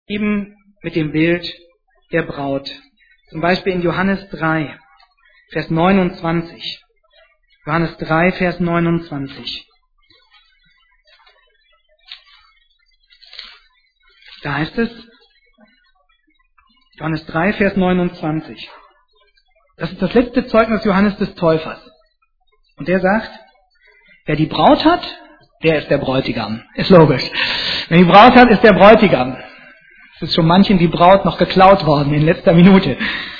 eben mit dem Bild der Braut. Zum Beispiel in Johannes 3, Vers 29. Johannes 3, Vers 29. Da heißt es, Johannes 3, Vers 29. Das ist das letzte Zeugnis Johannes des Täufers. Und der sagt, wer die Braut hat, der ist der Bräutigam. Ist logisch. Wer die Braut hat, ist der Bräutigam. Es ist schon manchen die Braut noch geklaut worden in letzter Minute.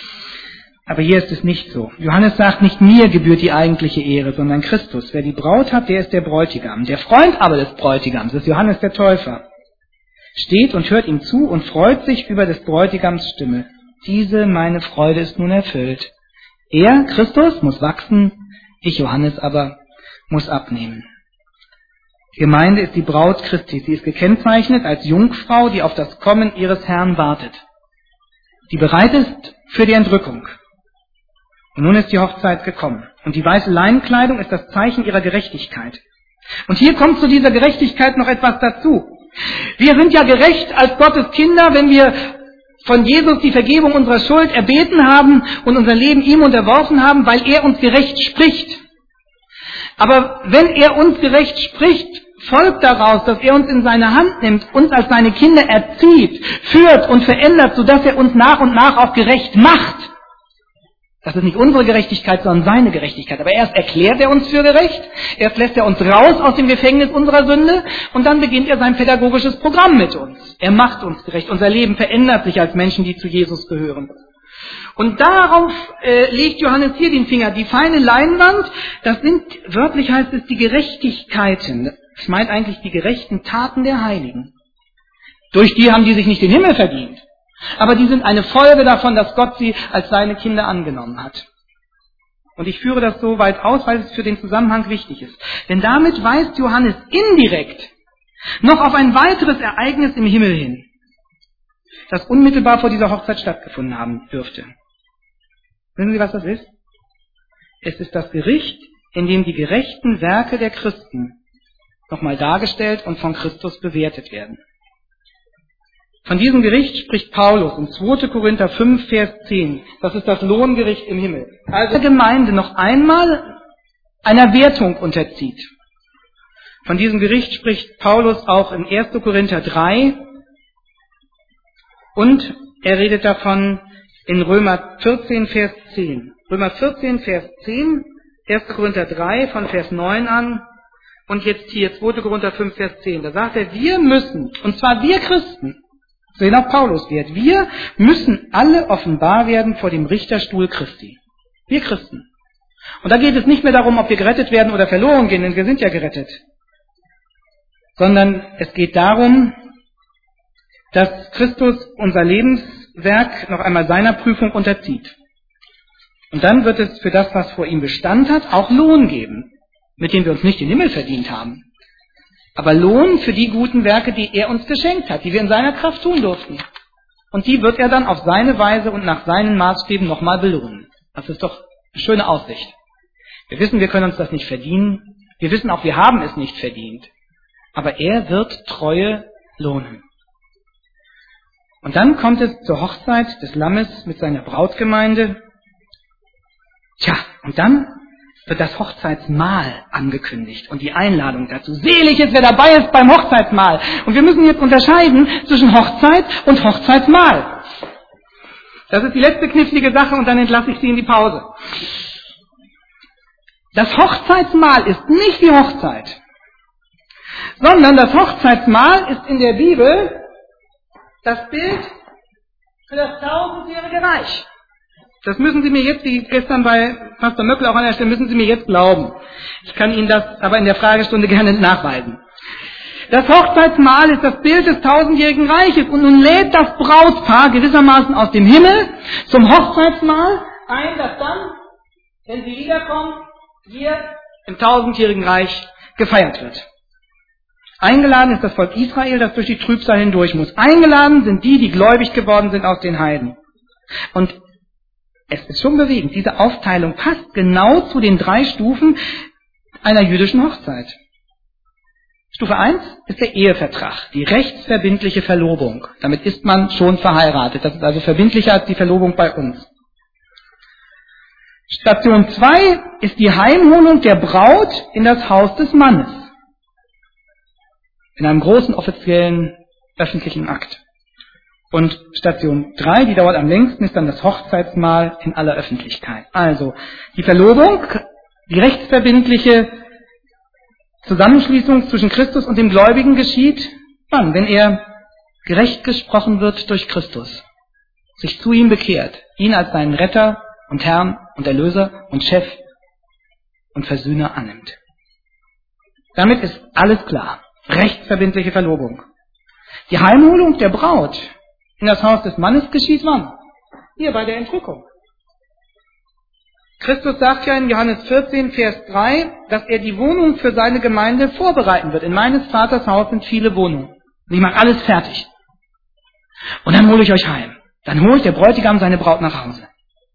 Aber hier ist es nicht so. Johannes sagt, nicht mir gebührt die eigentliche Ehre, sondern Christus. Wer die Braut hat, der ist der Bräutigam. Der Freund aber des Bräutigams ist Johannes der Täufer. Steht und hört ihm zu und freut sich über des Bräutigams Stimme. Diese meine Freude ist nun erfüllt. Er, Christus, muss wachsen, ich, Johannes, aber muss abnehmen. Die Gemeinde ist die Braut Christi. Sie ist gekennzeichnet als Jungfrau, die auf das Kommen ihres Herrn wartet. Die bereit ist für die Entrückung. Und nun ist die Hochzeit gekommen. Und die weiße Leinenkleidung ist das Zeichen ihrer Gerechtigkeit. Und hier kommt zu dieser Gerechtigkeit noch etwas dazu. Wir sind ja gerecht als Gottes Kinder, wenn wir von Jesus die Vergebung unserer Schuld erbeten haben und unser Leben ihm unterworfen haben, weil er uns gerecht spricht. Aber wenn er uns gerecht spricht, folgt daraus, dass er uns in seine Hand nimmt, uns als seine Kinder erzieht, führt und verändert, sodass er uns nach und nach auch gerecht macht. Das ist nicht unsere Gerechtigkeit, sondern seine Gerechtigkeit. Aber erst erklärt er uns für gerecht, erst lässt er uns raus aus dem Gefängnis unserer Sünde und dann beginnt er sein pädagogisches Programm mit uns. Er macht uns gerecht. Unser Leben verändert sich als Menschen, die zu Jesus gehören. Und darauf legt Johannes hier den Finger. Die feine Leinwand, das sind, wörtlich heißt es, die Gerechtigkeiten. Das meint eigentlich die gerechten Taten der Heiligen. Durch die haben die sich nicht den Himmel verdient. Aber die sind eine Folge davon, dass Gott sie als seine Kinder angenommen hat. Und ich führe das so weit aus, weil es für den Zusammenhang wichtig ist. Denn damit weist Johannes indirekt noch auf ein weiteres Ereignis im Himmel hin, das unmittelbar vor dieser Hochzeit stattgefunden haben dürfte. Wissen Sie, was das ist? Es ist das Gericht, in dem die gerechten Werke der Christen nochmal dargestellt und von Christus bewertet werden. Von diesem Gericht spricht Paulus in 2. Korinther 5, Vers 10. Das ist das Lohngericht im Himmel. Also die Gemeinde noch einmal einer Wertung unterzieht. Von diesem Gericht spricht Paulus auch in 1. Korinther 3 und er redet davon in Römer 14, Vers 10. Römer 14, Vers 10, 1. Korinther 3 von Vers 9 an und jetzt hier 2. Korinther 5, Vers 10. Da sagt er, wir müssen, und zwar wir Christen, so auch Paulus wird, wir müssen alle offenbar werden vor dem Richterstuhl Christi. Wir Christen. Und da geht es nicht mehr darum, ob wir gerettet werden oder verloren gehen, denn wir sind ja gerettet. Sondern es geht darum, dass Christus unser Lebenswerk noch einmal seiner Prüfung unterzieht. Und dann wird es für das, was vor ihm Bestand hat, auch Lohn geben, mit dem wir uns nicht den Himmel verdient haben. Aber Lohn für die guten Werke, die er uns geschenkt hat, die wir in seiner Kraft tun durften. Und die wird er dann auf seine Weise und nach seinen Maßstäben nochmal belohnen. Das ist doch eine schöne Aussicht. Wir wissen, wir können uns das nicht verdienen. Wir wissen auch, wir haben es nicht verdient. Aber er wird Treue lohnen. Und dann kommt es zur Hochzeit des Lammes mit seiner Brautgemeinde. Tja, und dann wird das Hochzeitsmahl angekündigt und die Einladung dazu. Selig ist, wer dabei ist beim Hochzeitsmahl. Und wir müssen jetzt unterscheiden zwischen Hochzeit und Hochzeitsmahl. Das ist die letzte knifflige Sache und dann entlasse ich Sie in die Pause. Das Hochzeitsmahl ist nicht die Hochzeit, sondern das Hochzeitsmahl ist in der Bibel das Bild für das 1000-jährige Reich. Das müssen Sie mir jetzt, wie gestern bei Pastor Möckel auch an der Stelle, müssen Sie mir jetzt glauben. Ich kann Ihnen das aber in der Fragestunde gerne nachweisen. Das Hochzeitsmahl ist das Bild des 1000-jährigen Reiches und nun lädt das Brautpaar gewissermaßen aus dem Himmel zum Hochzeitsmahl ein, das dann, wenn sie wiederkommt, hier im 1000-jährigen Reich gefeiert wird. Eingeladen ist das Volk Israel, das durch die Trübsal hindurch muss. Eingeladen sind die, die gläubig geworden sind aus den Heiden. Und es ist schon bewegend. Diese Aufteilung passt genau zu den 3 Stufen einer jüdischen Hochzeit. Stufe 1 ist der Ehevertrag, die rechtsverbindliche Verlobung. Damit ist man schon verheiratet. Das ist also verbindlicher als die Verlobung bei uns. Station 2 ist die Heimholung der Braut in das Haus des Mannes. In einem großen offiziellen öffentlichen Akt. Und Station 3, die dauert am längsten, ist dann das Hochzeitsmahl in aller Öffentlichkeit. Also die Verlobung, die rechtsverbindliche Zusammenschließung zwischen Christus und dem Gläubigen geschieht, wann? Wenn er gerecht gesprochen wird durch Christus, sich zu ihm bekehrt, ihn als seinen Retter und Herrn und Erlöser und Chef und Versöhner annimmt. Damit ist alles klar. Rechtsverbindliche Verlobung. Die Heimholung der Braut in das Haus des Mannes geschieht wann? Hier bei der Entrückung. Christus sagt ja in Johannes 14, Vers 3, dass er die Wohnung für seine Gemeinde vorbereiten wird. In meines Vaters Haus sind viele Wohnungen. Und ich mache alles fertig. Und dann hole ich euch heim. Dann holt der Bräutigam seine Braut nach Hause.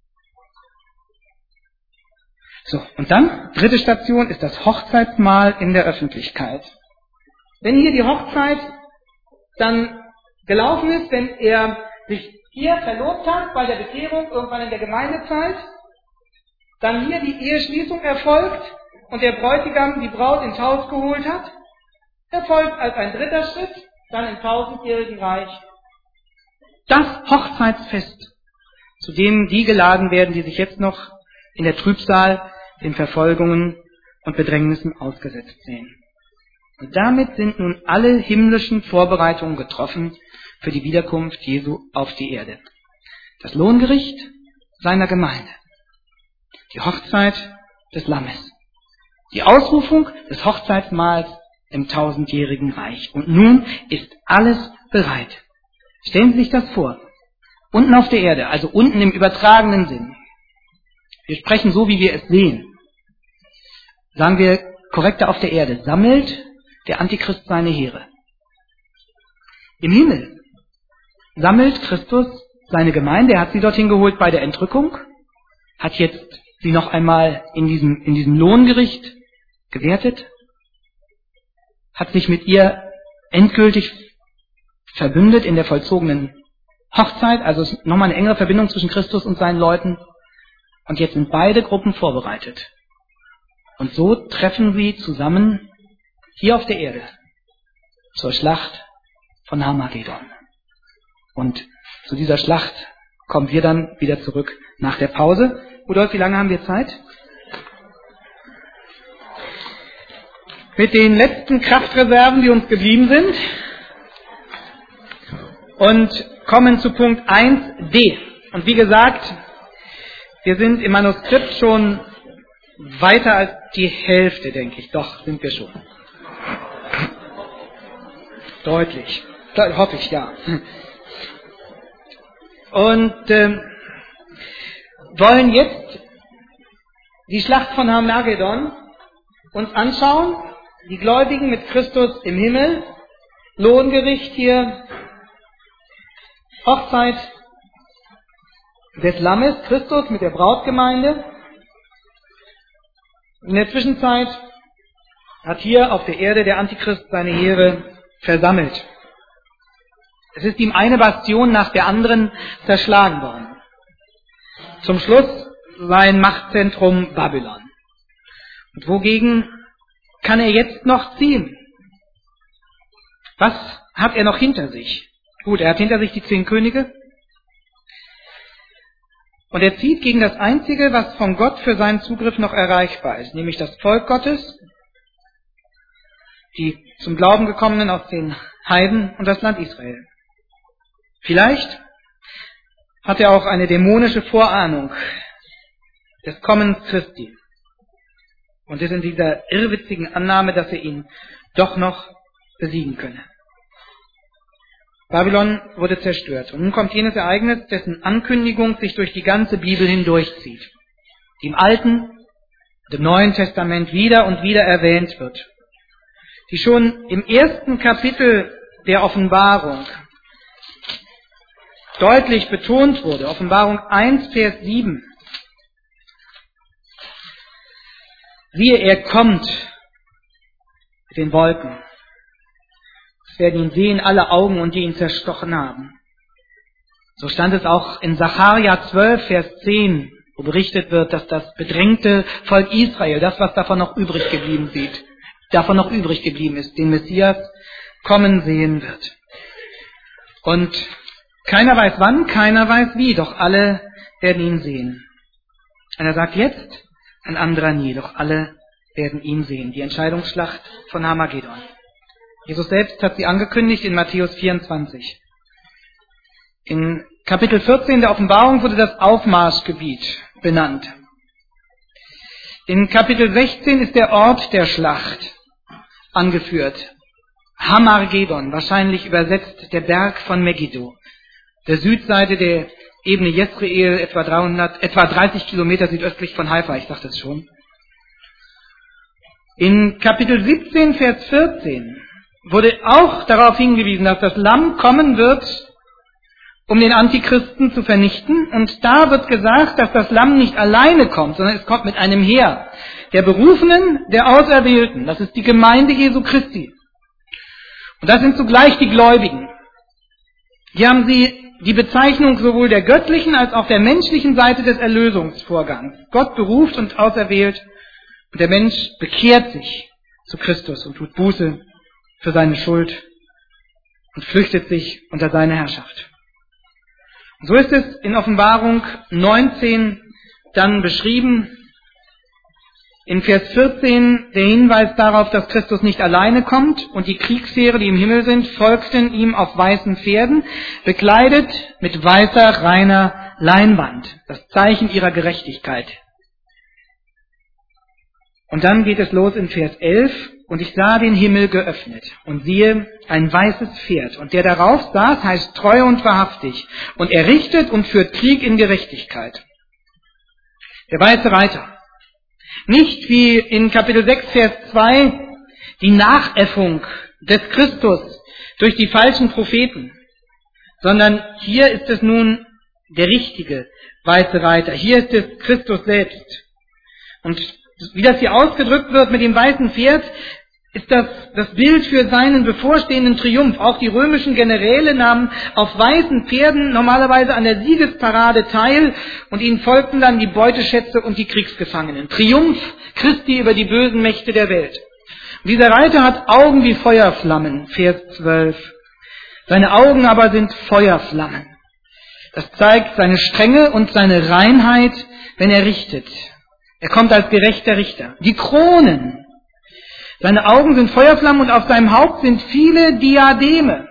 So, und dann, dritte Station, ist das Hochzeitsmahl in der Öffentlichkeit. Wenn hier die Hochzeit dann gelaufen ist, wenn er sich hier verlobt hat, bei der Bekehrung, irgendwann in der Gemeindezeit, dann hier die Eheschließung erfolgt und der Bräutigam die Braut ins Haus geholt hat, erfolgt als ein dritter Schritt, dann im 1000-jährigen Reich, das Hochzeitsfest, zu dem die geladen werden, die sich jetzt noch in der Trübsal, den Verfolgungen und Bedrängnissen ausgesetzt sehen. Und damit sind nun alle himmlischen Vorbereitungen getroffen für die Wiederkunft Jesu auf die Erde. Das Lohngericht seiner Gemeinde. Die Hochzeit des Lammes. Die Ausrufung des Hochzeitsmahls im 1000-jährigen Reich. Und nun ist alles bereit. Stellen Sie sich das vor. Unten auf der Erde, also unten im übertragenen Sinn. Wir sprechen so, wie wir es sehen. Sagen wir korrekter auf der Erde. Sammelt der Antichrist seine Heere. Im Himmel sammelt Christus seine Gemeinde. Er hat sie dorthin geholt bei der Entrückung, hat jetzt sie noch einmal in diesem Lohngericht gewertet, hat sich mit ihr endgültig verbündet in der vollzogenen Hochzeit, also nochmal eine engere Verbindung zwischen Christus und seinen Leuten. Und jetzt sind beide Gruppen vorbereitet. Und so treffen sie zusammen hier auf der Erde zur Schlacht von Armageddon. Und zu dieser Schlacht kommen wir dann wieder zurück nach der Pause. Rudolf, wie lange haben wir Zeit? Mit den letzten Kraftreserven, die uns geblieben sind. Und kommen zu Punkt 1d. Und wie gesagt, wir sind im Manuskript schon weiter als die Hälfte, denke ich. Doch, sind wir schon. Deutlich. Hoffe ich, ja. Und wollen jetzt die Schlacht von Armageddon uns anschauen. Die Gläubigen mit Christus im Himmel. Lohngericht hier. Hochzeit des Lammes, Christus mit der Brautgemeinde. In der Zwischenzeit hat hier auf der Erde der Antichrist seine Heere versammelt. Es ist ihm eine Bastion nach der anderen zerschlagen worden. Zum Schluss sein Machtzentrum Babylon. Und wogegen kann er jetzt noch ziehen? Was hat er noch hinter sich? Gut, er hat hinter sich die 10 Könige. Und er zieht gegen das Einzige, was von Gott für seinen Zugriff noch erreichbar ist, nämlich das Volk Gottes, die zum Glauben gekommenen aus den Heiden und das Land Israel. Vielleicht hat er auch eine dämonische Vorahnung des Kommens Christi und ist in dieser irrwitzigen Annahme, dass er ihn doch noch besiegen könne. Babylon wurde zerstört. Und nun kommt jenes Ereignis, dessen Ankündigung sich durch die ganze Bibel hindurchzieht, die im Alten und im Neuen Testament wieder und wieder erwähnt wird, die schon im ersten Kapitel der Offenbarung deutlich betont wurde. Offenbarung 1, Vers 7. Siehe, er kommt mit den Wolken werden ihn sehen, alle Augen, und die ihn zerstochen haben. So stand es auch in Sacharja 12, Vers 10, wo berichtet wird, dass das bedrängte Volk Israel, das, was davon noch übrig geblieben ist, den Messias kommen sehen wird. Und keiner weiß wann, keiner weiß wie, doch alle werden ihn sehen. Einer sagt jetzt, ein anderer nie, doch alle werden ihn sehen. Die Entscheidungsschlacht von Armageddon. Jesus selbst hat sie angekündigt in Matthäus 24. In Kapitel 14 der Offenbarung wurde das Aufmarschgebiet benannt. In Kapitel 16 ist der Ort der Schlacht angeführt. Hamargeddon, wahrscheinlich übersetzt der Berg von Megiddo. Der Südseite der Ebene Jezreel, etwa 30 Kilometer südöstlich von Haifa, ich sagte es schon. In Kapitel 17, Vers 14 wurde auch darauf hingewiesen, dass das Lamm kommen wird, um den Antichristen zu vernichten. Und da wird gesagt, dass das Lamm nicht alleine kommt, sondern es kommt mit einem Heer. Der Berufenen, der Auserwählten. Das ist die Gemeinde Jesu Christi. Und das sind zugleich die Gläubigen. Hier haben sie die Bezeichnung sowohl der göttlichen als auch der menschlichen Seite des Erlösungsvorgangs. Gott beruft und auserwählt, und der Mensch bekehrt sich zu Christus und tut Buße für seine Schuld und flüchtet sich unter seine Herrschaft. Und so ist es in Offenbarung 19 dann beschrieben. In Vers 14 der Hinweis darauf, dass Christus nicht alleine kommt, und die Kriegsheere, die im Himmel sind, folgten ihm auf weißen Pferden, bekleidet mit weißer, reiner Leinwand, das Zeichen ihrer Gerechtigkeit. Und dann geht es los in Vers 11, und ich sah den Himmel geöffnet, und siehe, ein weißes Pferd, und der darauf saß, heißt treu und wahrhaftig, und er richtet und führt Krieg in Gerechtigkeit. Der weiße Reiter. Nicht wie in Kapitel 6, Vers 2 die Nachäffung des Christus durch die falschen Propheten, sondern hier ist es nun der richtige weiße Reiter. Hier ist es Christus selbst. Und wie das hier ausgedrückt wird mit dem weißen Pferd, ist das Bild für seinen bevorstehenden Triumph. Auch die römischen Generäle nahmen auf weißen Pferden normalerweise an der Siegesparade teil, und ihnen folgten dann die Beuteschätze und die Kriegsgefangenen. Triumph Christi über die bösen Mächte der Welt. Und dieser Reiter hat Augen wie Feuerflammen, Vers 12. Seine Augen aber sind Feuerflammen. Das zeigt seine Strenge und seine Reinheit, wenn er richtet. Er kommt als gerechter Richter. Die Kronen. Seine Augen sind Feuerflammen, und auf seinem Haupt sind viele Diademe.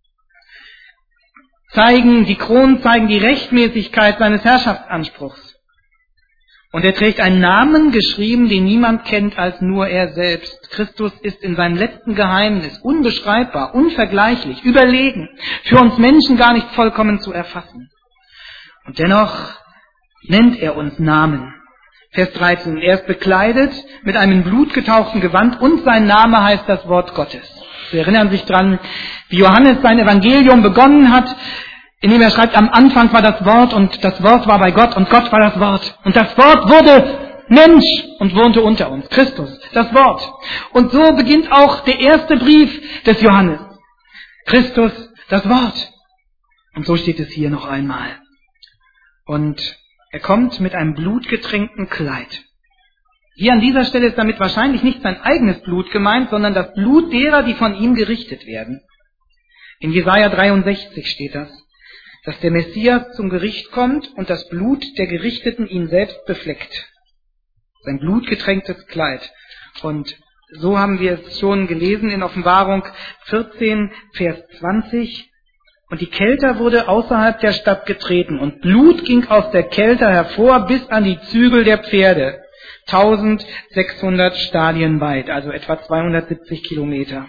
Die Kronen zeigen die Rechtmäßigkeit seines Herrschaftsanspruchs. Und er trägt einen Namen geschrieben, den niemand kennt als nur er selbst. Christus ist in seinem letzten Geheimnis unbeschreibbar, unvergleichlich, überlegen, für uns Menschen gar nicht vollkommen zu erfassen. Und dennoch nennt er uns Namen. Vers 13, er ist bekleidet mit einem blutgetauchten Gewand, und sein Name heißt das Wort Gottes. Sie erinnern sich dran, wie Johannes sein Evangelium begonnen hat, indem er schreibt, am Anfang war das Wort, und das Wort war bei Gott, und Gott war das Wort. Und das Wort wurde Mensch und wohnte unter uns. Christus, das Wort. Und so beginnt auch der erste Brief des Johannes. Christus, das Wort. Und so steht es hier noch einmal. Und er kommt mit einem blutgetränkten Kleid. Hier an dieser Stelle ist damit wahrscheinlich nicht sein eigenes Blut gemeint, sondern das Blut derer, die von ihm gerichtet werden. In Jesaja 63 steht das, dass der Messias zum Gericht kommt und das Blut der Gerichteten ihn selbst befleckt. Sein blutgetränktes Kleid. Und so haben wir es schon gelesen in Offenbarung 14, Vers 20. Und die Kelter wurde außerhalb der Stadt getreten, und Blut ging aus der Kelter hervor bis an die Zügel der Pferde, 1600 Stadien weit, also etwa 270 Kilometer.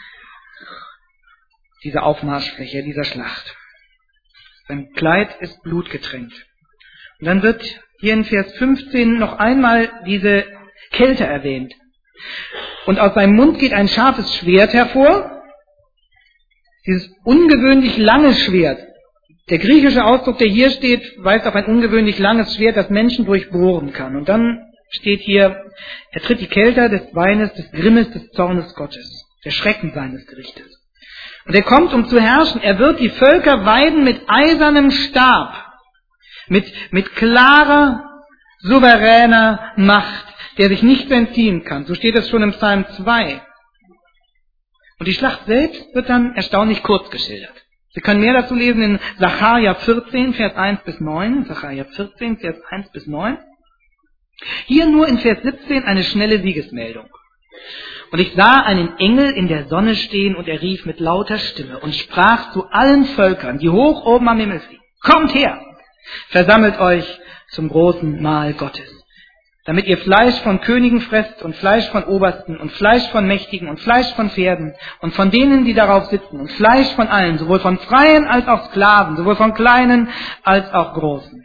Diese Aufmarschfläche dieser Schlacht. Sein Kleid ist blutgetränkt. Und dann wird hier in Vers 15 noch einmal diese Kälte erwähnt. Und aus seinem Mund geht ein scharfes Schwert hervor. Dieses ungewöhnlich lange Schwert. Der griechische Ausdruck, der hier steht, weist auf ein ungewöhnlich langes Schwert, das Menschen durchbohren kann. Und dann steht hier, er tritt die Kelter des Weines, des Grimmes, des Zornes Gottes, der Schrecken seines Gerichtes. Und er kommt, um zu herrschen. Er wird die Völker weiden mit eisernem Stab, mit klarer, souveräner Macht, der sich nicht entziehen kann. So steht es schon im Psalm 2. Und die Schlacht selbst wird dann erstaunlich kurz geschildert. Sie können mehr dazu lesen in Sacharja 14, Vers 1 bis 9. Sacharja 14, Vers 1 bis 9. Hier nur in Vers 17 eine schnelle Siegesmeldung. Und ich sah einen Engel in der Sonne stehen, und er rief mit lauter Stimme und sprach zu allen Völkern, die hoch oben am Himmel fliegen: Kommt her, versammelt euch zum großen Mahl Gottes, damit ihr Fleisch von Königen fresst und Fleisch von Obersten und Fleisch von Mächtigen und Fleisch von Pferden und von denen, die darauf sitzen, und Fleisch von allen, sowohl von Freien als auch Sklaven, sowohl von Kleinen als auch Großen.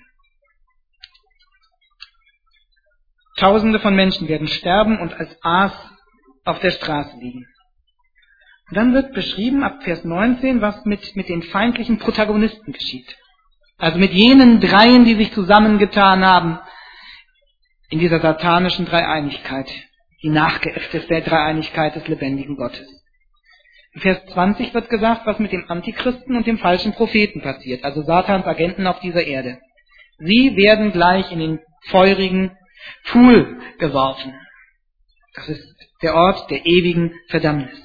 Tausende von Menschen werden sterben und als Aas auf der Straße liegen. Und dann wird beschrieben ab Vers 19, was mit den feindlichen Protagonisten geschieht. Also mit jenen Dreien, die sich zusammengetan haben in dieser satanischen Dreieinigkeit, die nachgeäffte ist der Dreieinigkeit des lebendigen Gottes. In Vers 20 wird gesagt, was mit dem Antichristen und dem falschen Propheten passiert, also Satans Agenten auf dieser Erde. Sie werden gleich in den feurigen Pfuhl geworfen. Das ist der Ort der ewigen Verdammnis.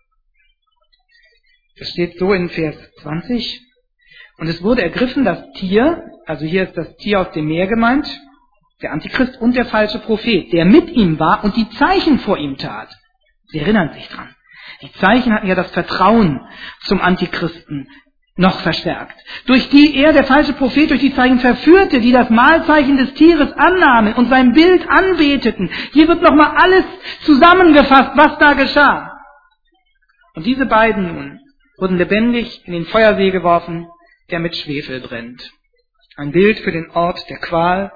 Das steht so in Vers 20. Und es wurde ergriffen das Tier, also hier ist das Tier aus dem Meer gemeint, der Antichrist und der falsche Prophet, der mit ihm war und die Zeichen vor ihm tat. Sie erinnern sich dran. Die Zeichen hatten ja das Vertrauen zum Antichristen noch verstärkt, durch die er, der falsche Prophet, durch die Zeichen verführte, die das Mahlzeichen des Tieres annahmen und sein Bild anbeteten. Hier wird nochmal alles zusammengefasst, was da geschah. Und diese beiden nun wurden lebendig in den Feuersee geworfen, der mit Schwefel brennt. Ein Bild für den Ort der Qual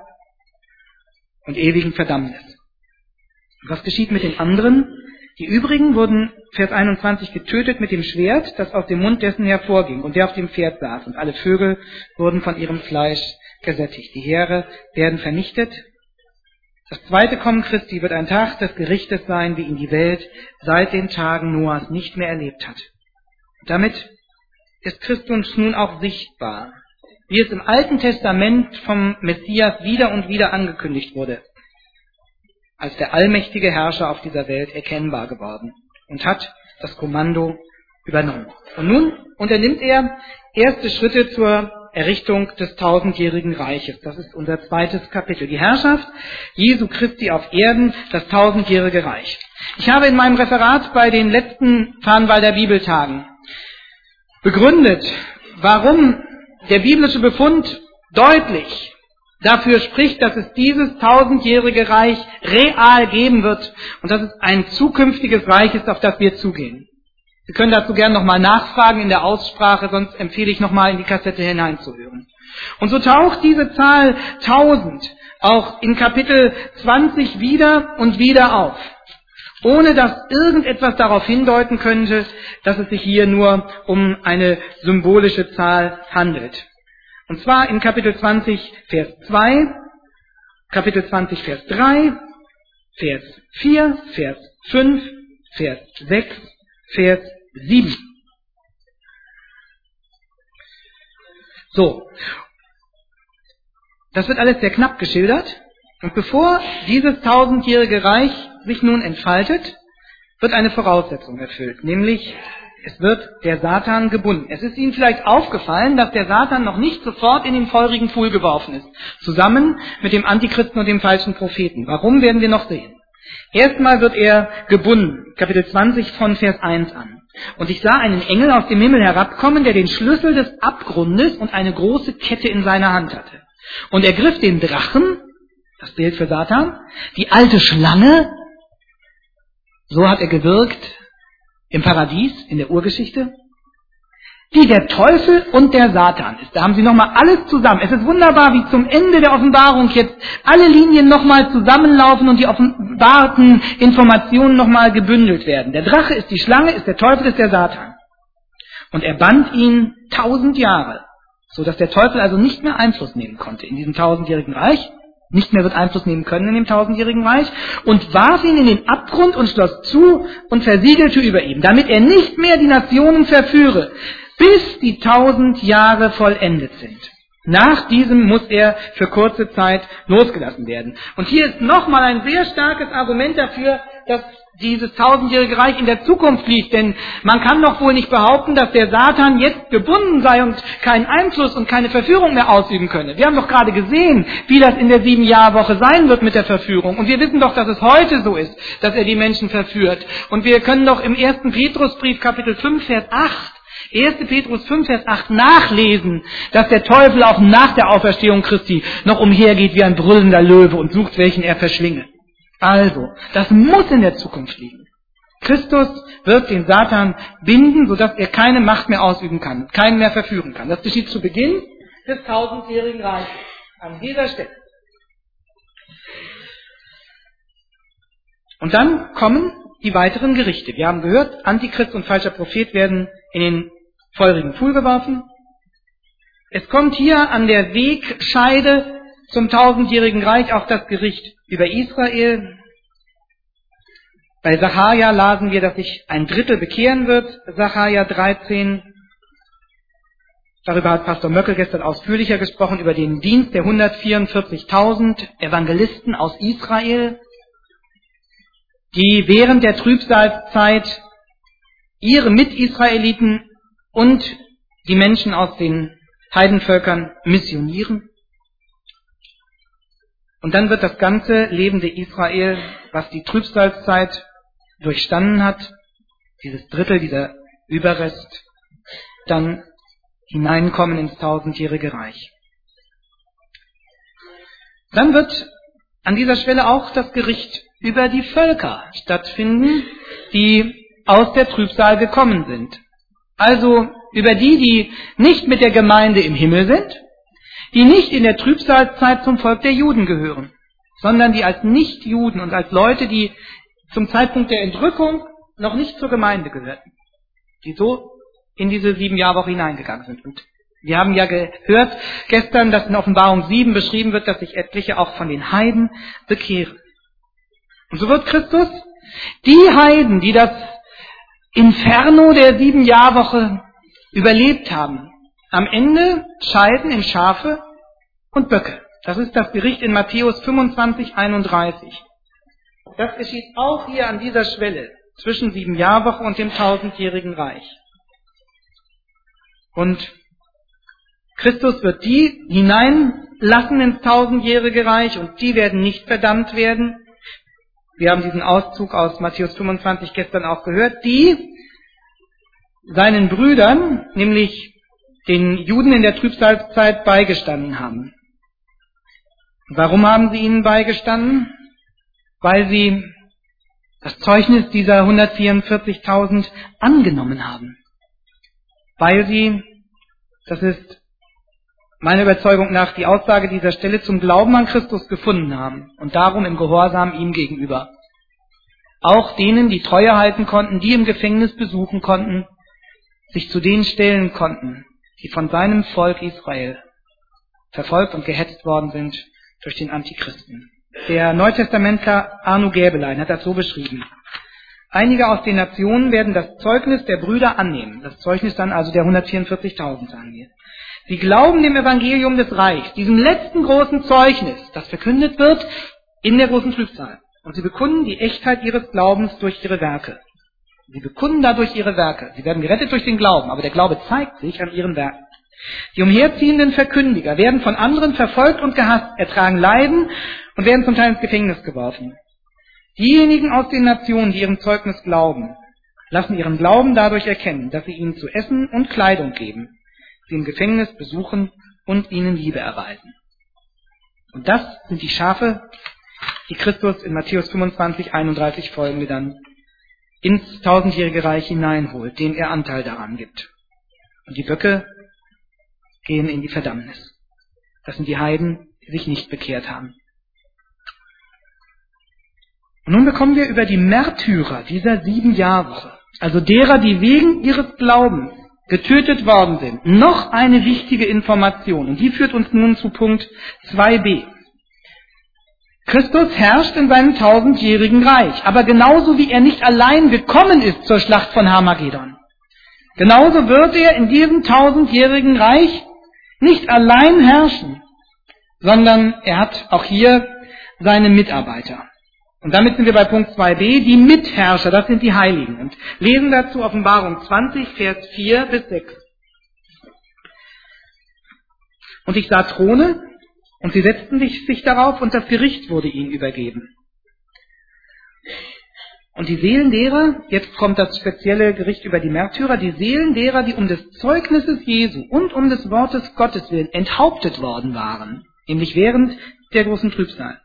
und ewigen Verdammnis. Und was geschieht mit den anderen? Die übrigen wurden, Vers 21, getötet mit dem Schwert, das aus dem Mund dessen hervorging und der auf dem Pferd saß. Und alle Vögel wurden von ihrem Fleisch gesättigt. Die Heere werden vernichtet. Das zweite Kommen Christi wird ein Tag des Gerichtes sein, wie ihn die Welt seit den Tagen Noahs nicht mehr erlebt hat. Und damit ist Christus nun auch sichtbar, wie es im Alten Testament vom Messias wieder und wieder angekündigt wurde, als der allmächtige Herrscher auf dieser Welt erkennbar geworden und hat das Kommando übernommen. Und nun unternimmt er erste Schritte zur Errichtung des tausendjährigen Reiches. Das ist unser zweites Kapitel. Die Herrschaft Jesu Christi auf Erden, das tausendjährige Reich. Ich habe in meinem Referat bei den letzten Farnwalder Bibeltagen begründet, warum der biblische Befund deutlich dafür spricht, dass es dieses tausendjährige Reich real geben wird und dass es ein zukünftiges Reich ist, auf das wir zugehen. Sie können dazu gerne nochmal nachfragen in der Aussprache, sonst empfehle ich nochmal in die Kassette hineinzuhören. Und so taucht diese Zahl 1000 auch in Kapitel 20 wieder und wieder auf, ohne dass irgendetwas darauf hindeuten könnte, dass es sich hier nur um eine symbolische Zahl handelt. Und zwar in Kapitel 20, Vers 2, Kapitel 20, Vers 3, Vers 4, Vers 5, Vers 6, Vers 7. So, das wird alles sehr knapp geschildert. Und bevor dieses tausendjährige Reich sich nun entfaltet, wird eine Voraussetzung erfüllt, nämlich es wird der Satan gebunden. Es ist Ihnen vielleicht aufgefallen, dass der Satan noch nicht sofort in den feurigen Pfuhl geworfen ist, zusammen mit dem Antichristen und dem falschen Propheten. Warum, werden wir noch sehen. Erstmal wird er gebunden, Kapitel 20 von Vers 1 an. Und ich sah einen Engel aus dem Himmel herabkommen, der den Schlüssel des Abgrundes und eine große Kette in seiner Hand hatte. Und er griff den Drachen, das Bild für Satan, die alte Schlange, so hat er gewirkt im Paradies, in der Urgeschichte, die der Teufel und der Satan ist. Da haben sie nochmal alles zusammen. Es ist wunderbar, wie zum Ende der Offenbarung jetzt alle Linien nochmal zusammenlaufen und die offenbarten Informationen nochmal gebündelt werden. Der Drache ist die Schlange, ist der Teufel, ist der Satan. Und er band ihn 1000 Jahre, so dass der Teufel also nicht mehr Einfluss nehmen konnte in diesem tausendjährigen Reich, nicht mehr wird Einfluss nehmen können in dem 1000-jährigen Reich, und warf ihn in den Abgrund und schloss zu und versiegelte über ihm, damit er nicht mehr die Nationen verführe, bis die 1000 Jahre vollendet sind. Nach diesem muss er für kurze Zeit losgelassen werden. Und hier ist nochmal ein sehr starkes Argument dafür, dass dieses 1000-jährige Reich in der Zukunft liegt. Denn man kann doch wohl nicht behaupten, dass der Satan jetzt gebunden sei und keinen Einfluss und keine Verführung mehr ausüben könne. Wir haben doch gerade gesehen, wie das in der 7-Jahr-Woche sein wird mit der Verführung. Und wir wissen doch, dass es heute so ist, dass er die Menschen verführt. Und wir können doch im 1. Petrusbrief, Kapitel 5, Vers 8, 1. Petrus 5, Vers 8 nachlesen, dass der Teufel auch nach der Auferstehung Christi noch umhergeht wie ein brüllender Löwe und sucht, welchen er verschlinge. Also, das muss in der Zukunft liegen. Christus wird den Satan binden, sodass er keine Macht mehr ausüben kann, keinen mehr verführen kann. Das geschieht zu Beginn des 1000-jährigen Reiches. An dieser Stelle. Und dann kommen die weiteren Gerichte. Wir haben gehört, Antichrist und falscher Prophet werden in den feurigen Pfuhl geworfen. Es kommt hier an der Wegscheide zum 1000-jährigen Reich auch das Gericht über Israel. Bei Sacharja lasen wir, dass sich 1/3 bekehren wird. Sacharja 13. Darüber hat Pastor Möckel gestern ausführlicher gesprochen, über den Dienst der 144.000 Evangelisten aus Israel, die während der Trübsalzeit ihre Mitisraeliten und die Menschen aus den Heidenvölkern missionieren. Und dann wird das ganze lebende Israel, was die Trübsalzeit durchstanden hat, dieses Drittel, dieser Überrest, dann hineinkommen ins 1000-jährige Reich. Dann wird an dieser Stelle auch das Gericht über die Völker stattfinden, die aus der Trübsal gekommen sind. Also über die, die nicht mit der Gemeinde im Himmel sind, die nicht in der Trübsalzeit zum Volk der Juden gehören, sondern die als Nichtjuden und als Leute, die zum Zeitpunkt der Entrückung noch nicht zur Gemeinde gehörten, die so in diese 7-Jahr-Woche hineingegangen sind. Und wir haben ja gehört gestern, dass in Offenbarung 7 beschrieben wird, dass sich etliche auch von den Heiden bekehren. Und so wird Christus die Heiden, die das Inferno der 7-Jahr-Woche überlebt haben, am Ende scheiden in Schafe und Böcke. Das ist das Gericht in Matthäus 25, 31. Das geschieht auch hier an dieser Schwelle zwischen 7-Jahr-Woche und dem 1000-jährigen Reich. Und Christus wird die hineinlassen ins 1000-jährige Reich und die werden nicht verdammt werden. Wir haben diesen Auszug aus Matthäus 25 gestern auch gehört, die seinen Brüdern, nämlich den Juden in der Trübsalzeit, beigestanden haben. Warum haben sie ihnen beigestanden? Weil sie das Zeugnis dieser 144.000 angenommen haben. Weil sie, das ist meiner Überzeugung nach die Aussage dieser Stelle, zum Glauben an Christus gefunden haben und darum im Gehorsam ihm gegenüber. Auch denen, die Treue halten konnten, die im Gefängnis besuchen konnten, sich zu denen stellen konnten, die von seinem Volk Israel verfolgt und gehetzt worden sind durch den Antichristen. Der Neutestamentler Arno Gäbelein hat das so beschrieben. Einige aus den Nationen werden das Zeugnis der Brüder annehmen, das Zeugnis dann also der 144.000 sagen wir. Sie glauben dem Evangelium des Reichs, diesem letzten großen Zeugnis, das verkündet wird in der großen Trübsal. Und sie bekunden die Echtheit ihres Glaubens durch ihre Werke. Sie bekunden dadurch ihre Werke. Sie werden gerettet durch den Glauben, aber der Glaube zeigt sich an ihren Werken. Die umherziehenden Verkündiger werden von anderen verfolgt und gehasst, ertragen Leiden und werden zum Teil ins Gefängnis geworfen. Diejenigen aus den Nationen, die ihrem Zeugnis glauben, lassen ihren Glauben dadurch erkennen, dass sie ihnen zu essen und Kleidung geben, sie im Gefängnis besuchen und ihnen Liebe erweisen. Und das sind die Schafe, die Christus in Matthäus 25, 31 folgende dann ins 1000-jährige Reich hineinholt, denen er Anteil daran gibt. Und die Böcke gehen in die Verdammnis. Das sind die Heiden, die sich nicht bekehrt haben. Und nun bekommen wir über die Märtyrer dieser 7-Jahr-Woche, also derer, die wegen ihres Glaubens getötet worden sind, noch eine wichtige Information. Und die führt uns nun zu Punkt 2b. Christus herrscht in seinem 1000-jährigen Reich, aber genauso wie er nicht allein gekommen ist zur Schlacht von Harmagedon, genauso wird er in diesem 1000-jährigen Reich nicht allein herrschen, sondern er hat auch hier seine Mitarbeiter. Und damit sind wir bei Punkt 2b, die Mitherrscher, das sind die Heiligen. Und lesen dazu Offenbarung 20, Vers 4 bis 6. Und ich sah Throne, und sie setzten sich darauf, und das Gericht wurde ihnen übergeben. Und die Seelen derer, jetzt kommt das spezielle Gericht über die Märtyrer, die Seelen derer, die um des Zeugnisses Jesu und um des Wortes Gottes willen enthauptet worden waren, nämlich während der großen Trübsal.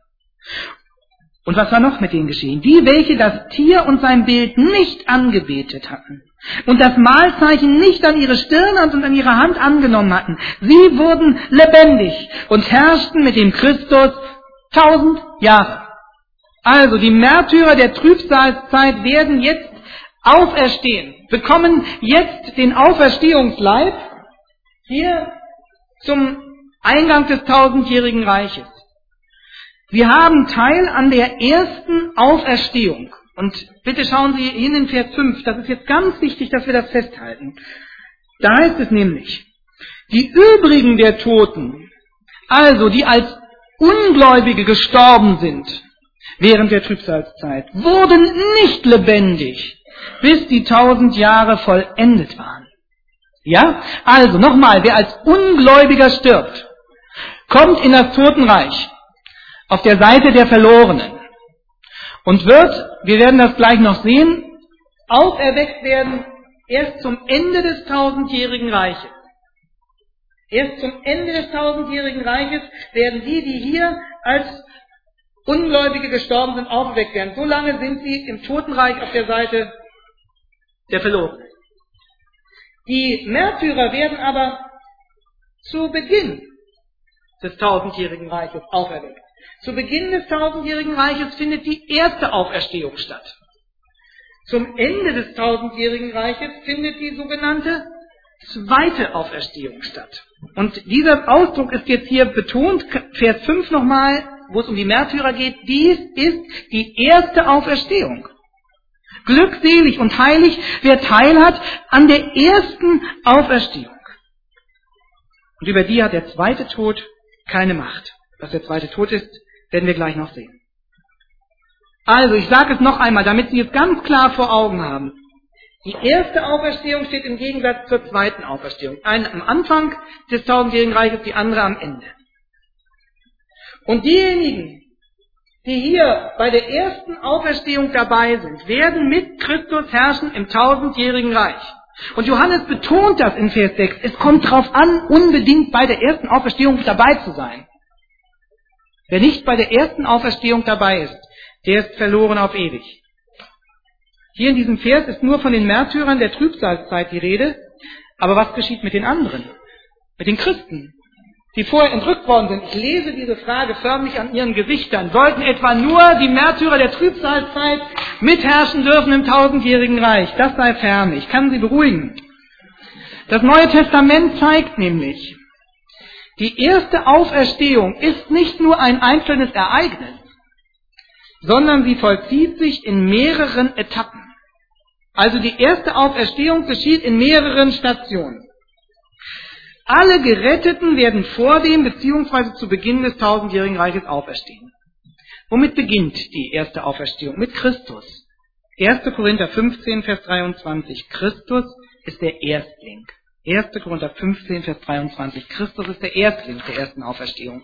Und was war noch mit denen geschehen? Die, welche das Tier und sein Bild nicht angebetet hatten und das Mahlzeichen nicht an ihre Stirn und an ihre Hand angenommen hatten, sie wurden lebendig und herrschten mit dem Christus 1000 Jahre. Also die Märtyrer der Trübsalzeit werden jetzt auferstehen, bekommen jetzt den Auferstehungsleib hier zum Eingang des 1000-jährigen Reiches. Sie haben Teil an der ersten Auferstehung. Und bitte schauen Sie hin in Vers 5, das ist jetzt ganz wichtig, dass wir das festhalten. Da heißt es nämlich, die übrigen der Toten, also die als Ungläubige gestorben sind während der Trübsalzeit, wurden nicht lebendig, bis die 1000 Jahre vollendet waren. Ja? Also nochmal, wer als Ungläubiger stirbt, kommt in das Totenreich auf der Seite der Verlorenen und wird, wir werden das gleich noch sehen, auferweckt werden erst zum Ende des 1000-jährigen Reiches. Erst zum Ende des 1000-jährigen Reiches werden die hier als Ungläubige gestorben sind, auferweckt werden. So lange sind sie im Totenreich auf der Seite der Verlorenen. Die Märtyrer werden aber zu Beginn des 1000-jährigen Reiches auferweckt. Zu Beginn des 1000-jährigen Reiches findet die erste Auferstehung statt. Zum Ende des 1000-jährigen Reiches findet die sogenannte zweite Auferstehung statt. Und dieser Ausdruck ist jetzt hier betont, Vers 5 nochmal, wo es um die Märtyrer geht, dies ist die erste Auferstehung. Glückselig und heilig, wer Teil hat an der ersten Auferstehung. Und über die hat der zweite Tod keine Macht. Was der zweite Tod ist, werden wir gleich noch sehen. Also, ich sage es noch einmal, damit Sie es ganz klar vor Augen haben. Die erste Auferstehung steht im Gegensatz zur zweiten Auferstehung. Eine am Anfang des 1000-jährigen Reiches, die andere am Ende. Und diejenigen, die hier bei der ersten Auferstehung dabei sind, werden mit Christus herrschen im 1000-jährigen Reich. Und Johannes betont das in Vers 6. Es kommt darauf an, unbedingt bei der ersten Auferstehung dabei zu sein. Wer nicht bei der ersten Auferstehung dabei ist, der ist verloren auf ewig. Hier in diesem Vers ist nur von den Märtyrern der Trübsalzeit die Rede. Aber was geschieht mit den anderen? Mit den Christen, die vorher entrückt worden sind? Ich lese diese Frage förmlich an ihren Gesichtern. Sollten etwa nur die Märtyrer der Trübsalzeit mitherrschen dürfen im 1000-jährigen Reich? Das sei fern. Ich kann Sie beruhigen. Das Neue Testament zeigt nämlich, die erste Auferstehung ist nicht nur ein einzelnes Ereignis, sondern sie vollzieht sich in mehreren Etappen. Also die erste Auferstehung geschieht in mehreren Stationen. Alle Geretteten werden vor dem bzw. zu Beginn des 1000-jährigen Reiches auferstehen. Womit beginnt die erste Auferstehung? Mit Christus. 1. Korinther 15, Vers 23. Christus ist der Erstling. 1. Korinther 15, Vers 23. Christus ist der Erstling der ersten Auferstehung.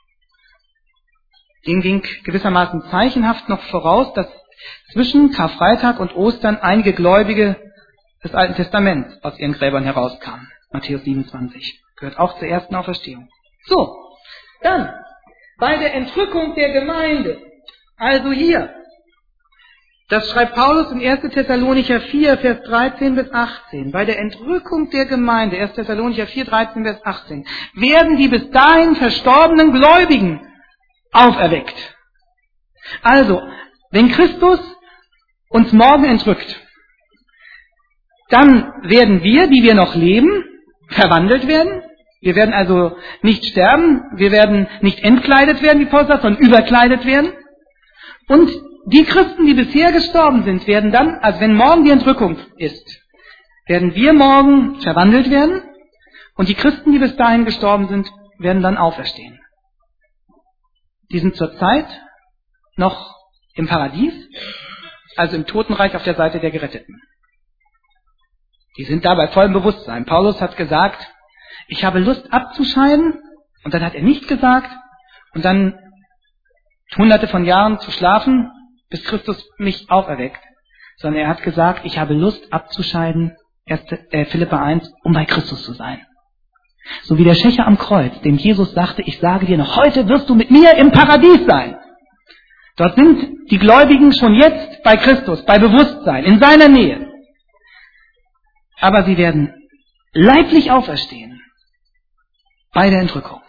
Dem ging gewissermaßen zeichenhaft noch voraus, dass zwischen Karfreitag und Ostern einige Gläubige des Alten Testaments aus ihren Gräbern herauskamen. Matthäus 27. Gehört auch zur ersten Auferstehung. So, dann bei der Entrückung der Gemeinde, also hier, das schreibt Paulus in 1. Thessalonicher 4, Vers 13 bis 18. Bei der Entrückung der Gemeinde, 1. Thessalonicher 4, 13 bis 18, werden die bis dahin verstorbenen Gläubigen auferweckt. Also, wenn Christus uns morgen entrückt, dann werden wir, die wir noch leben, verwandelt werden Wir werden also nicht sterben, wir werden nicht entkleidet werden, wie Paulus sagt, sondern überkleidet werden. Und die Christen, die bisher gestorben sind, werden dann, also wenn morgen die Entrückung ist, werden wir morgen verwandelt werden. Und die Christen, die bis dahin gestorben sind, werden dann auferstehen. Die sind zurzeit noch im Paradies, also im Totenreich auf der Seite der Geretteten. Die sind da bei vollem Bewusstsein. Paulus hat gesagt, ich habe Lust abzuscheiden, und dann hat er nicht gesagt, und dann hunderte von Jahren zu schlafen, bis Christus mich auferweckt, sondern er hat gesagt, ich habe Lust abzuscheiden, Philipper 1, um bei Christus zu sein. So wie der Schächer am Kreuz, dem Jesus sagte, ich sage dir noch, heute wirst du mit mir im Paradies sein. Dort sind die Gläubigen schon jetzt bei Christus, bei Bewusstsein, in seiner Nähe. Aber sie werden leiblich auferstehen bei der Entrückung.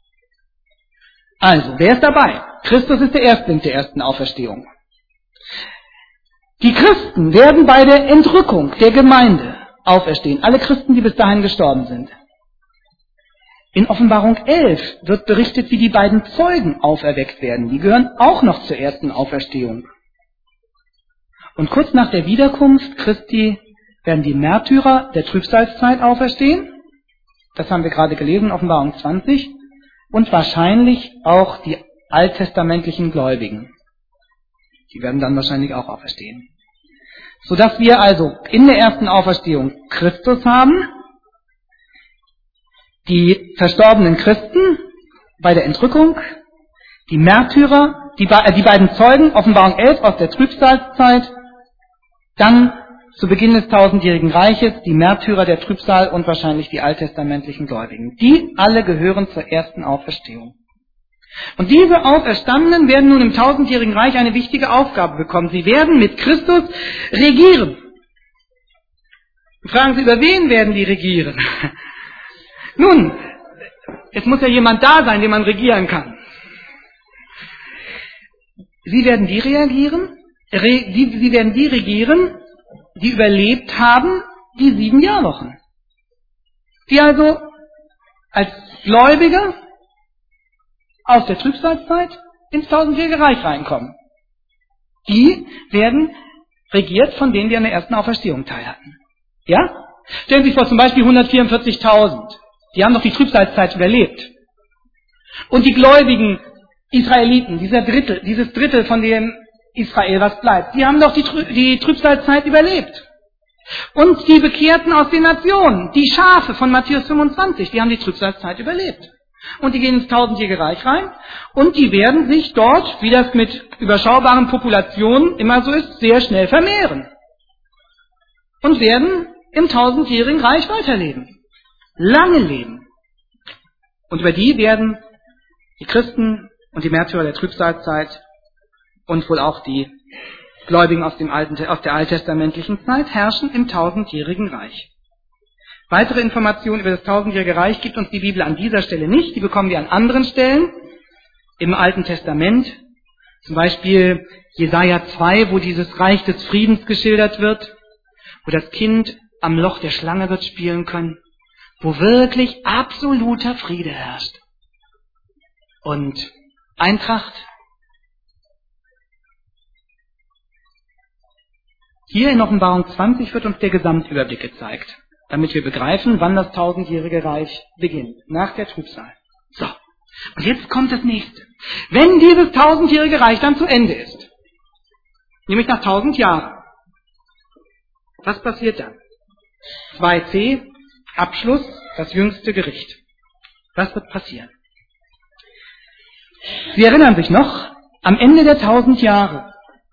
Also, wer ist dabei? Christus ist der Erstling der ersten Auferstehung. Die Christen werden bei der Entrückung der Gemeinde auferstehen. Alle Christen, die bis dahin gestorben sind. In Offenbarung 11 wird berichtet, wie die beiden Zeugen auferweckt werden. Die gehören auch noch zur ersten Auferstehung. Und kurz nach der Wiederkunft Christi werden die Märtyrer der Trübsalzeit auferstehen. Das haben wir gerade gelesen in Offenbarung 20. Und wahrscheinlich auch die alttestamentlichen Gläubigen. Die werden dann wahrscheinlich auch auferstehen. Sodass wir also in der ersten Auferstehung Christus haben, die verstorbenen Christen bei der Entrückung, die Märtyrer, die beiden Zeugen, Offenbarung 11 aus der Trübsalzeit, dann zu Beginn des 1000-jährigen Reiches die Märtyrer der Trübsal und wahrscheinlich die alttestamentlichen Gläubigen. Die alle gehören zur ersten Auferstehung. Und diese Auferstandenen werden nun im 1000-jährigen Reich eine wichtige Aufgabe bekommen. Sie werden mit Christus regieren. Fragen Sie, über wen werden die regieren? Nun, es muss ja jemand da sein, den man regieren kann. Sie werden die regieren, die überlebt haben die 7 Jahrwochen. Die also als Gläubige aus der Trübsalzeit ins 1000-jährige Reich reinkommen. Die werden regiert von denen, die an der ersten Auferstehung teil hatten. Ja? Stellen Sie sich vor, zum Beispiel 144.000. Die haben doch die Trübsalzeit überlebt. Und die gläubigen Israeliten, dieses Drittel von dem Israel, was bleibt, die haben doch die Trübsalzeit überlebt. Und die Bekehrten aus den Nationen, die Schafe von Matthäus 25, die haben die Trübsalzeit überlebt. Und die gehen ins 1000-jährige Reich rein und die werden sich dort, wie das mit überschaubaren Populationen immer so ist, sehr schnell vermehren. Und werden im 1000-jährigen Reich weiterleben. Lange leben. Und über die werden die Christen und die Märtyrer der Trübsalzeit und wohl auch die Gläubigen aus der alttestamentlichen Zeit herrschen im 1000-jährigen Reich. Weitere Informationen über das 1000-jährige Reich gibt uns die Bibel an dieser Stelle nicht. Die bekommen wir an anderen Stellen im Alten Testament. Zum Beispiel Jesaja 2, wo dieses Reich des Friedens geschildert wird, wo das Kind am Loch der Schlange wird spielen können, wo wirklich absoluter Friede herrscht. Und Eintracht. Hier in Offenbarung 20 wird uns der Gesamtüberblick gezeigt, damit wir begreifen, wann das 1000-jährige Reich beginnt, nach der Trübsal. So, und jetzt kommt das nächste. Wenn dieses 1000-jährige Reich dann zu Ende ist, nämlich nach 1000 Jahren, was passiert dann? 2c, Abschluss, das jüngste Gericht. Was wird passieren? Sie erinnern sich noch, am Ende der 1000 Jahre,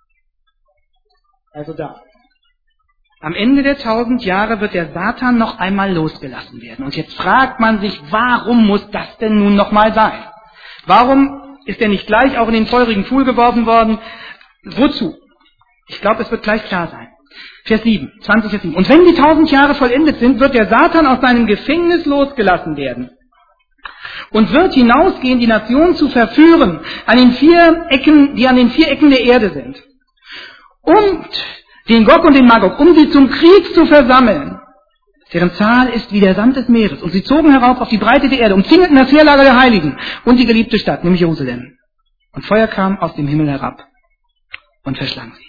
also da, am Ende der 1000 Jahre wird der Satan noch einmal losgelassen werden. Und jetzt fragt man sich, warum muss das denn nun nochmal sein? Warum ist er nicht gleich auch in den feurigen Pfuhl geworfen worden? Wozu? Ich glaube, es wird gleich klar sein. Vers 7, 20 Vers 7. Und wenn die 1000 Jahre vollendet sind, wird der Satan aus seinem Gefängnis losgelassen werden und wird hinausgehen, die Nationen zu verführen, an den 4 Ecken, die an den 4 Ecken der Erde sind. Und den Gog und den Magog, um sie zum Krieg zu versammeln. Deren Zahl ist wie der Sand des Meeres. Und sie zogen herauf auf die Breite der Erde, umzingelten das Heerlager der Heiligen und die geliebte Stadt, nämlich Jerusalem. Und Feuer kam aus dem Himmel herab und verschlang sie.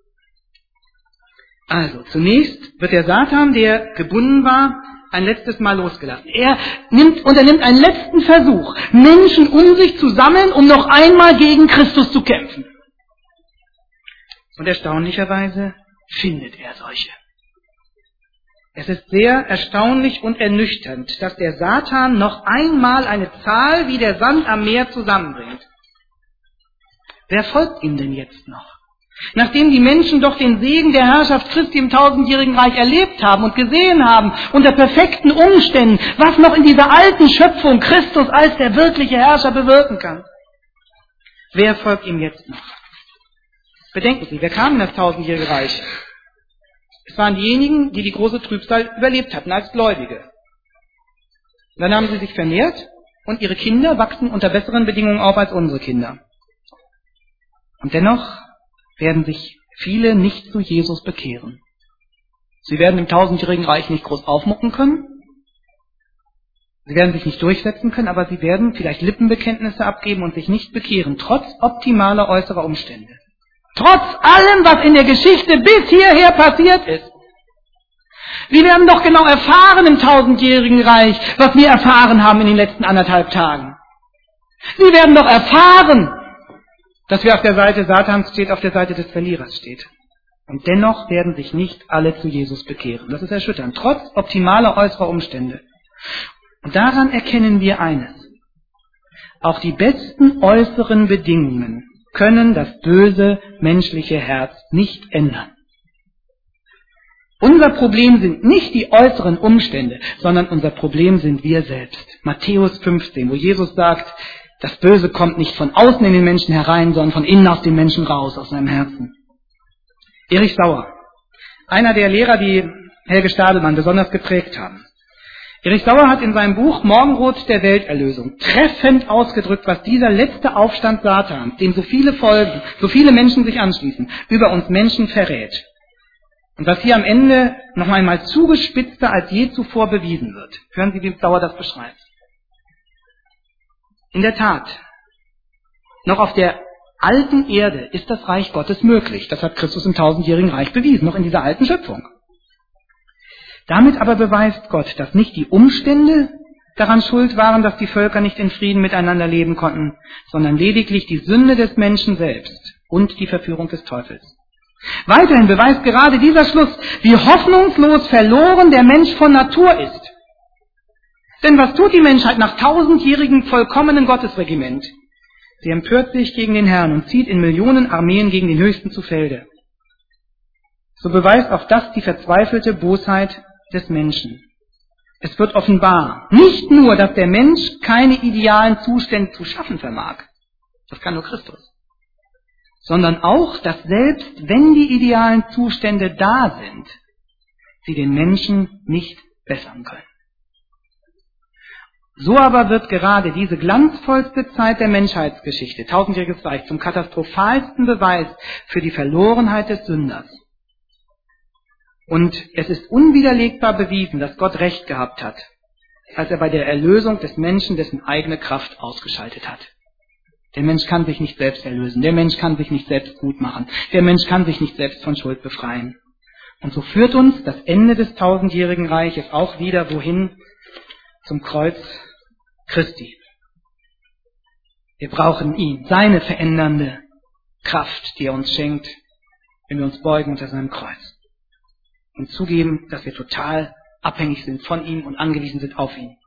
Also, zunächst wird der Satan, der gebunden war, ein letztes Mal losgelassen. Er unternimmt einen letzten Versuch, Menschen um sich zu sammeln, um noch einmal gegen Christus zu kämpfen. Und erstaunlicherweise findet er solche. Es ist sehr erstaunlich und ernüchternd, dass der Satan noch einmal eine Zahl wie der Sand am Meer zusammenbringt. Wer folgt ihm denn jetzt noch? Nachdem die Menschen doch den Segen der Herrschaft Christi im 1000-jährigen Reich erlebt haben und gesehen haben, unter perfekten Umständen, was noch in dieser alten Schöpfung Christus als der wirkliche Herrscher bewirken kann. Wer folgt ihm jetzt noch? Bedenken Sie, wer kam in das 1000-jährige Reich? Es waren diejenigen, die die große Trübsal überlebt hatten als Gläubige. Dann haben sie sich vermehrt und ihre Kinder wachsen unter besseren Bedingungen auf als unsere Kinder. Und dennoch werden sich viele nicht zu Jesus bekehren. Sie werden im 1000-jährigen Reich nicht groß aufmucken können. Sie werden sich nicht durchsetzen können, aber sie werden vielleicht Lippenbekenntnisse abgeben und sich nicht bekehren, trotz optimaler äußerer Umstände. Trotz allem, was in der Geschichte bis hierher passiert ist. Sie werden doch genau erfahren im 1000-jährigen Reich, was wir erfahren haben in den letzten 1,5 Tagen. Sie werden doch erfahren, dass wer auf der Seite Satans steht, auf der Seite des Verlierers steht. Und dennoch werden sich nicht alle zu Jesus bekehren. Das ist erschütternd, trotz optimaler äußerer Umstände. Und daran erkennen wir eines. Auch die besten äußeren Bedingungen können das böse menschliche Herz nicht ändern. Unser Problem sind nicht die äußeren Umstände, sondern unser Problem sind wir selbst. Matthäus 15, wo Jesus sagt, das Böse kommt nicht von außen in den Menschen herein, sondern von innen aus dem Menschen raus, aus seinem Herzen. Erich Sauer, einer der Lehrer, die Helge Stadelmann besonders geprägt haben. Erich Sauer hat in seinem Buch Morgenrot der Welterlösung treffend ausgedrückt, was dieser letzte Aufstand Satans, dem so viele folgen, so viele Menschen sich anschließen, über uns Menschen verrät. Und was hier am Ende noch einmal zugespitzter als je zuvor bewiesen wird. Hören Sie, wie Sauer das beschreibt. In der Tat, noch auf der alten Erde ist das Reich Gottes möglich. Das hat Christus im 1000-jährigen Reich bewiesen, noch in dieser alten Schöpfung. Damit aber beweist Gott, dass nicht die Umstände daran schuld waren, dass die Völker nicht in Frieden miteinander leben konnten, sondern lediglich die Sünde des Menschen selbst und die Verführung des Teufels. Weiterhin beweist gerade dieser Schluss, wie hoffnungslos verloren der Mensch von Natur ist. Denn was tut die Menschheit nach 1000-jährigem vollkommenen Gottesregiment? Sie empört sich gegen den Herrn und zieht in Millionen Armeen gegen den Höchsten zu Felde. So beweist auch das die verzweifelte Bosheit des Menschen. Es wird offenbar, nicht nur, dass der Mensch keine idealen Zustände zu schaffen vermag, das kann nur Christus, sondern auch, dass selbst wenn die idealen Zustände da sind, sie den Menschen nicht bessern können. So aber wird gerade diese glanzvollste Zeit der Menschheitsgeschichte, 1000-jähriges Reich, zum katastrophalsten Beweis für die Verlorenheit des Sünders. Und es ist unwiderlegbar bewiesen, dass Gott Recht gehabt hat, als er bei der Erlösung des Menschen dessen eigene Kraft ausgeschaltet hat. Der Mensch kann sich nicht selbst erlösen, der Mensch kann sich nicht selbst gut machen, der Mensch kann sich nicht selbst von Schuld befreien. Und so führt uns das Ende des 1000-jährigen Reiches auch wieder wohin? Zum Kreuz Christi. Wir brauchen ihn, seine verändernde Kraft, die er uns schenkt, wenn wir uns beugen unter seinem Kreuz. Und zugeben, dass wir total abhängig sind von ihm und angewiesen sind auf ihn.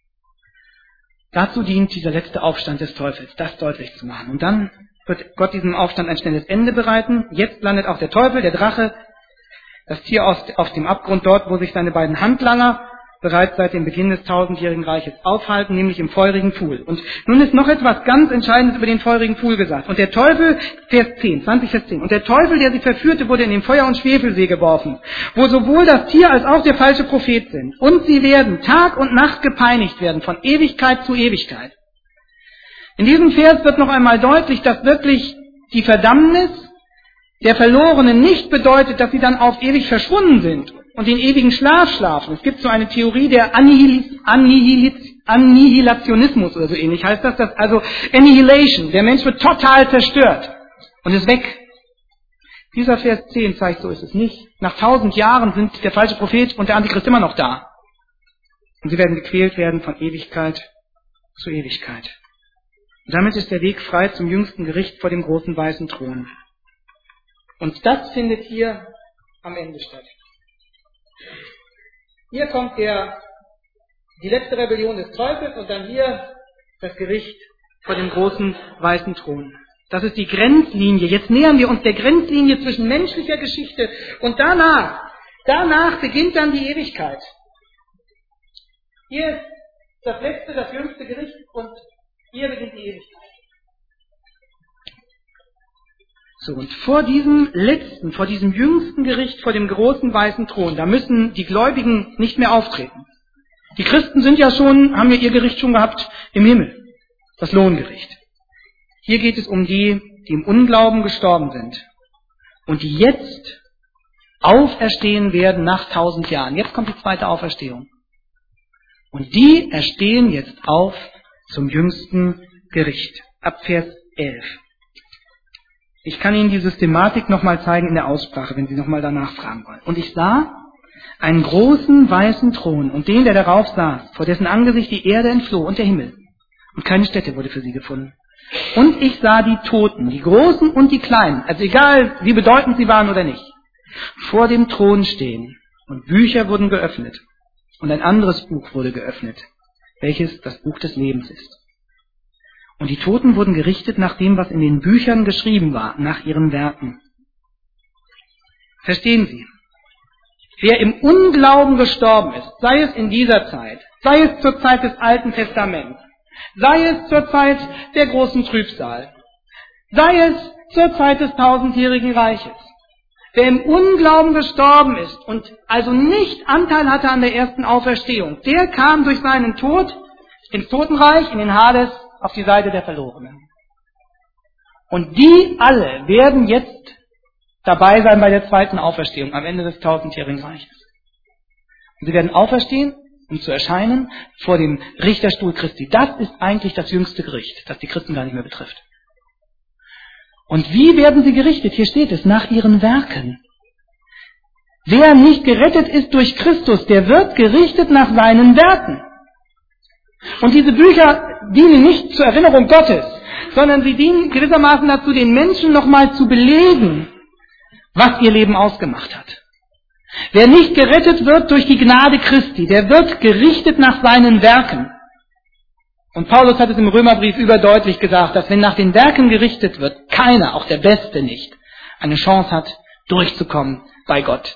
Dazu dient dieser letzte Aufstand des Teufels, das deutlich zu machen. Und dann wird Gott diesem Aufstand ein schnelles Ende bereiten. Jetzt landet auch der Teufel, der Drache, das Tier auf dem Abgrund dort, wo sich seine beiden Handlanger bereits seit dem Beginn des 1000-jährigen Reiches aufhalten, nämlich im feurigen Pfuhl. Und nun ist noch etwas ganz Entscheidendes über den feurigen Pfuhl gesagt. Und der Teufel, Vers 10, 20 Vers 10, und der Teufel, der sie verführte, wurde in den Feuer- und Schwefelsee geworfen, wo sowohl das Tier als auch der falsche Prophet sind. Und sie werden Tag und Nacht gepeinigt werden, von Ewigkeit zu Ewigkeit. In diesem Vers wird noch einmal deutlich, dass wirklich die Verdammnis der Verlorenen nicht bedeutet, dass sie dann auf ewig verschwunden sind und den ewigen Schlaf schlafen. Es gibt so eine Theorie der Annihilationismus oder so ähnlich heißt das, also Annihilation. Der Mensch wird total zerstört und ist weg. Dieser Vers 10 zeigt, so ist es nicht. Nach 1000 Jahren sind der falsche Prophet und der Antichrist immer noch da. Und sie werden gequält werden von Ewigkeit zu Ewigkeit. Und damit ist der Weg frei zum jüngsten Gericht vor dem großen weißen Thron. Und das findet hier am Ende statt. Hier kommt die letzte Rebellion des Teufels und dann hier das Gericht vor dem großen weißen Thron. Das ist die Grenzlinie. Jetzt nähern wir uns der Grenzlinie zwischen menschlicher Geschichte und danach beginnt dann die Ewigkeit. Hier ist das letzte, das jüngste Gericht und hier beginnt die Ewigkeit. So, und vor diesem jüngsten Gericht, vor dem großen weißen Thron, da müssen die Gläubigen nicht mehr auftreten. Die Christen haben ja ihr Gericht schon gehabt im Himmel, das Lohngericht. Hier geht es um die im Unglauben gestorben sind und die jetzt auferstehen werden nach 1000 Jahren. Jetzt kommt die zweite Auferstehung. Und die erstehen jetzt auf zum jüngsten Gericht. Ab Vers 11. Ich kann Ihnen die Systematik nochmal zeigen in der Aussprache, wenn Sie nochmal danach fragen wollen. Und ich sah einen großen weißen Thron und den, der darauf saß, vor dessen Angesicht die Erde entfloh und der Himmel. Und keine Stätte wurde für sie gefunden. Und ich sah die Toten, die Großen und die Kleinen, also egal wie bedeutend sie waren oder nicht, vor dem Thron stehen. Und Bücher wurden geöffnet. Und ein anderes Buch wurde geöffnet, welches das Buch des Lebens ist. Und die Toten wurden gerichtet nach dem, was in den Büchern geschrieben war, nach ihren Werken. Verstehen Sie? Wer im Unglauben gestorben ist, sei es in dieser Zeit, sei es zur Zeit des Alten Testaments, sei es zur Zeit der großen Trübsal, sei es zur Zeit des 1000-jährigen Reiches, wer im Unglauben gestorben ist und also nicht Anteil hatte an der ersten Auferstehung, der kam durch seinen Tod ins Totenreich, in den Hades, auf die Seite der Verlorenen. Und die alle werden jetzt dabei sein bei der zweiten Auferstehung am Ende des 1000-jährigen Reiches. Und sie werden auferstehen, um zu erscheinen vor dem Richterstuhl Christi. Das ist eigentlich das jüngste Gericht, das die Christen gar nicht mehr betrifft. Und wie werden sie gerichtet? Hier steht es, nach ihren Werken. Wer nicht gerettet ist durch Christus, der wird gerichtet nach seinen Werken. Und diese Bücher dienen nicht zur Erinnerung Gottes, sondern sie dienen gewissermaßen dazu, den Menschen nochmal zu belegen, was ihr Leben ausgemacht hat. Wer nicht gerettet wird durch die Gnade Christi, der wird gerichtet nach seinen Werken. Und Paulus hat es im Römerbrief überdeutlich gesagt, dass wenn nach den Werken gerichtet wird, keiner, auch der Beste nicht, eine Chance hat, durchzukommen bei Gott.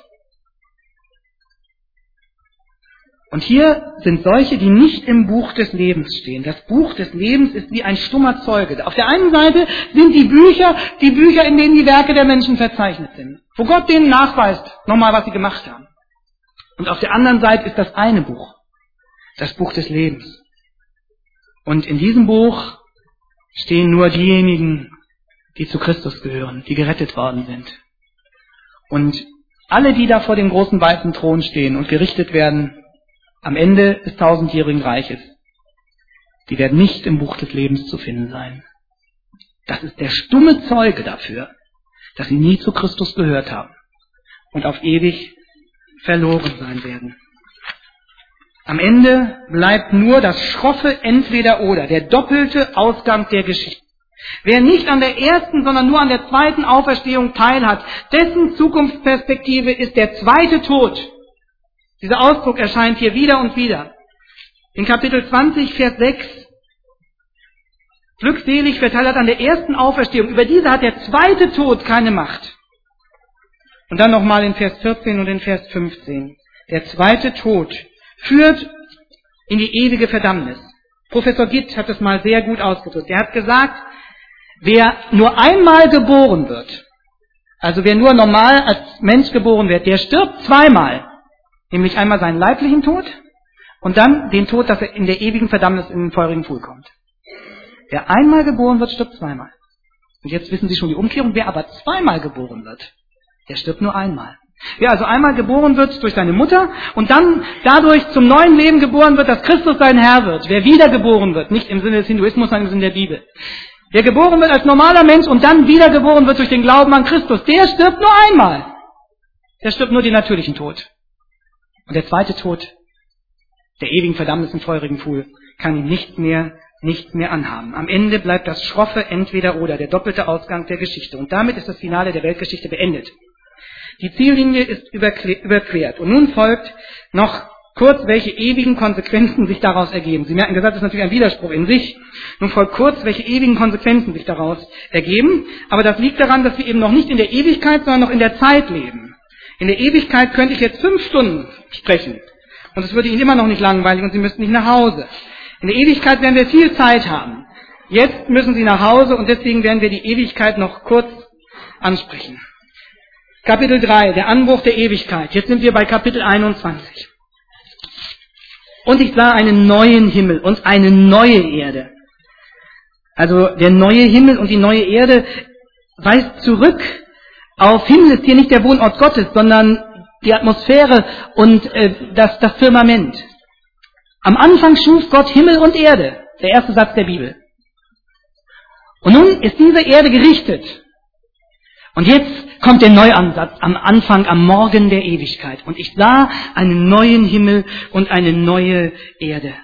Und hier sind solche, die nicht im Buch des Lebens stehen. Das Buch des Lebens ist wie ein stummer Zeuge. Auf der einen Seite sind die Bücher, in denen die Werke der Menschen verzeichnet sind. Wo Gott denen nachweist, nochmal, was sie gemacht haben. Und auf der anderen Seite ist das eine Buch. Das Buch des Lebens. Und in diesem Buch stehen nur diejenigen, die zu Christus gehören, die gerettet worden sind. Und alle, die da vor dem großen weißen Thron stehen und gerichtet werden, am Ende des 1000-jährigen Reiches, die werden nicht im Buch des Lebens zu finden sein. Das ist der stumme Zeuge dafür, dass sie nie zu Christus gehört haben und auf ewig verloren sein werden. Am Ende bleibt nur das schroffe Entweder-Oder, der doppelte Ausgang der Geschichte. Wer nicht an der ersten, sondern nur an der zweiten Auferstehung teilhat, dessen Zukunftsperspektive ist der zweite Tod. Dieser Ausdruck erscheint hier wieder und wieder. In Kapitel 20, Vers 6. Glückselig, wer teilhat an der ersten Auferstehung. Über diese hat der zweite Tod keine Macht. Und dann nochmal in Vers 14 und in Vers 15. Der zweite Tod führt in die ewige Verdammnis. Professor Gitt hat es mal sehr gut ausgedrückt. Er hat gesagt, wer nur einmal geboren wird, also wer nur normal als Mensch geboren wird, der stirbt zweimal. Nämlich einmal seinen leiblichen Tod und dann den Tod, dass er in der ewigen Verdammnis in den feurigen Pfuhl kommt. Wer einmal geboren wird, stirbt zweimal. Und jetzt wissen Sie schon die Umkehrung. Wer aber zweimal geboren wird, der stirbt nur einmal. Wer also einmal geboren wird durch seine Mutter und dann dadurch zum neuen Leben geboren wird, dass Christus sein Herr wird, wer wiedergeboren wird, nicht im Sinne des Hinduismus, sondern im Sinne der Bibel, wer geboren wird als normaler Mensch und dann wiedergeboren wird durch den Glauben an Christus, der stirbt nur einmal. Der stirbt nur den natürlichen Tod. Und der zweite Tod, der ewigen Verdammnis im feurigen Pfuhl, kann ihn nicht mehr anhaben. Am Ende bleibt das schroffe Entweder-Oder, der doppelte Ausgang der Geschichte. Und damit ist das Finale der Weltgeschichte beendet. Die Ziellinie ist überquert. Und nun folgt noch kurz, welche ewigen Konsequenzen sich daraus ergeben. Sie merken, das ist natürlich ein Widerspruch in sich. Nun folgt kurz, welche ewigen Konsequenzen sich daraus ergeben. Aber das liegt daran, dass wir eben noch nicht in der Ewigkeit, sondern noch in der Zeit leben. In der Ewigkeit könnte ich jetzt 5 Stunden sprechen. Und es würde Ihnen immer noch nicht langweilig und Sie müssten nicht nach Hause. In der Ewigkeit werden wir viel Zeit haben. Jetzt müssen Sie nach Hause und deswegen werden wir die Ewigkeit noch kurz ansprechen. Kapitel 3, der Anbruch der Ewigkeit. Jetzt sind wir bei Kapitel 21. Und ich sah einen neuen Himmel und eine neue Erde. Also der neue Himmel und die neue Erde weist zurück auf Himmel, ist hier nicht der Wohnort Gottes, sondern die Atmosphäre und das Firmament. Am Anfang schuf Gott Himmel und Erde, der erste Satz der Bibel. Und nun ist diese Erde gerichtet. Und jetzt kommt der Neuansatz am Anfang, am Morgen der Ewigkeit. Und ich sah einen neuen Himmel und eine neue Erde.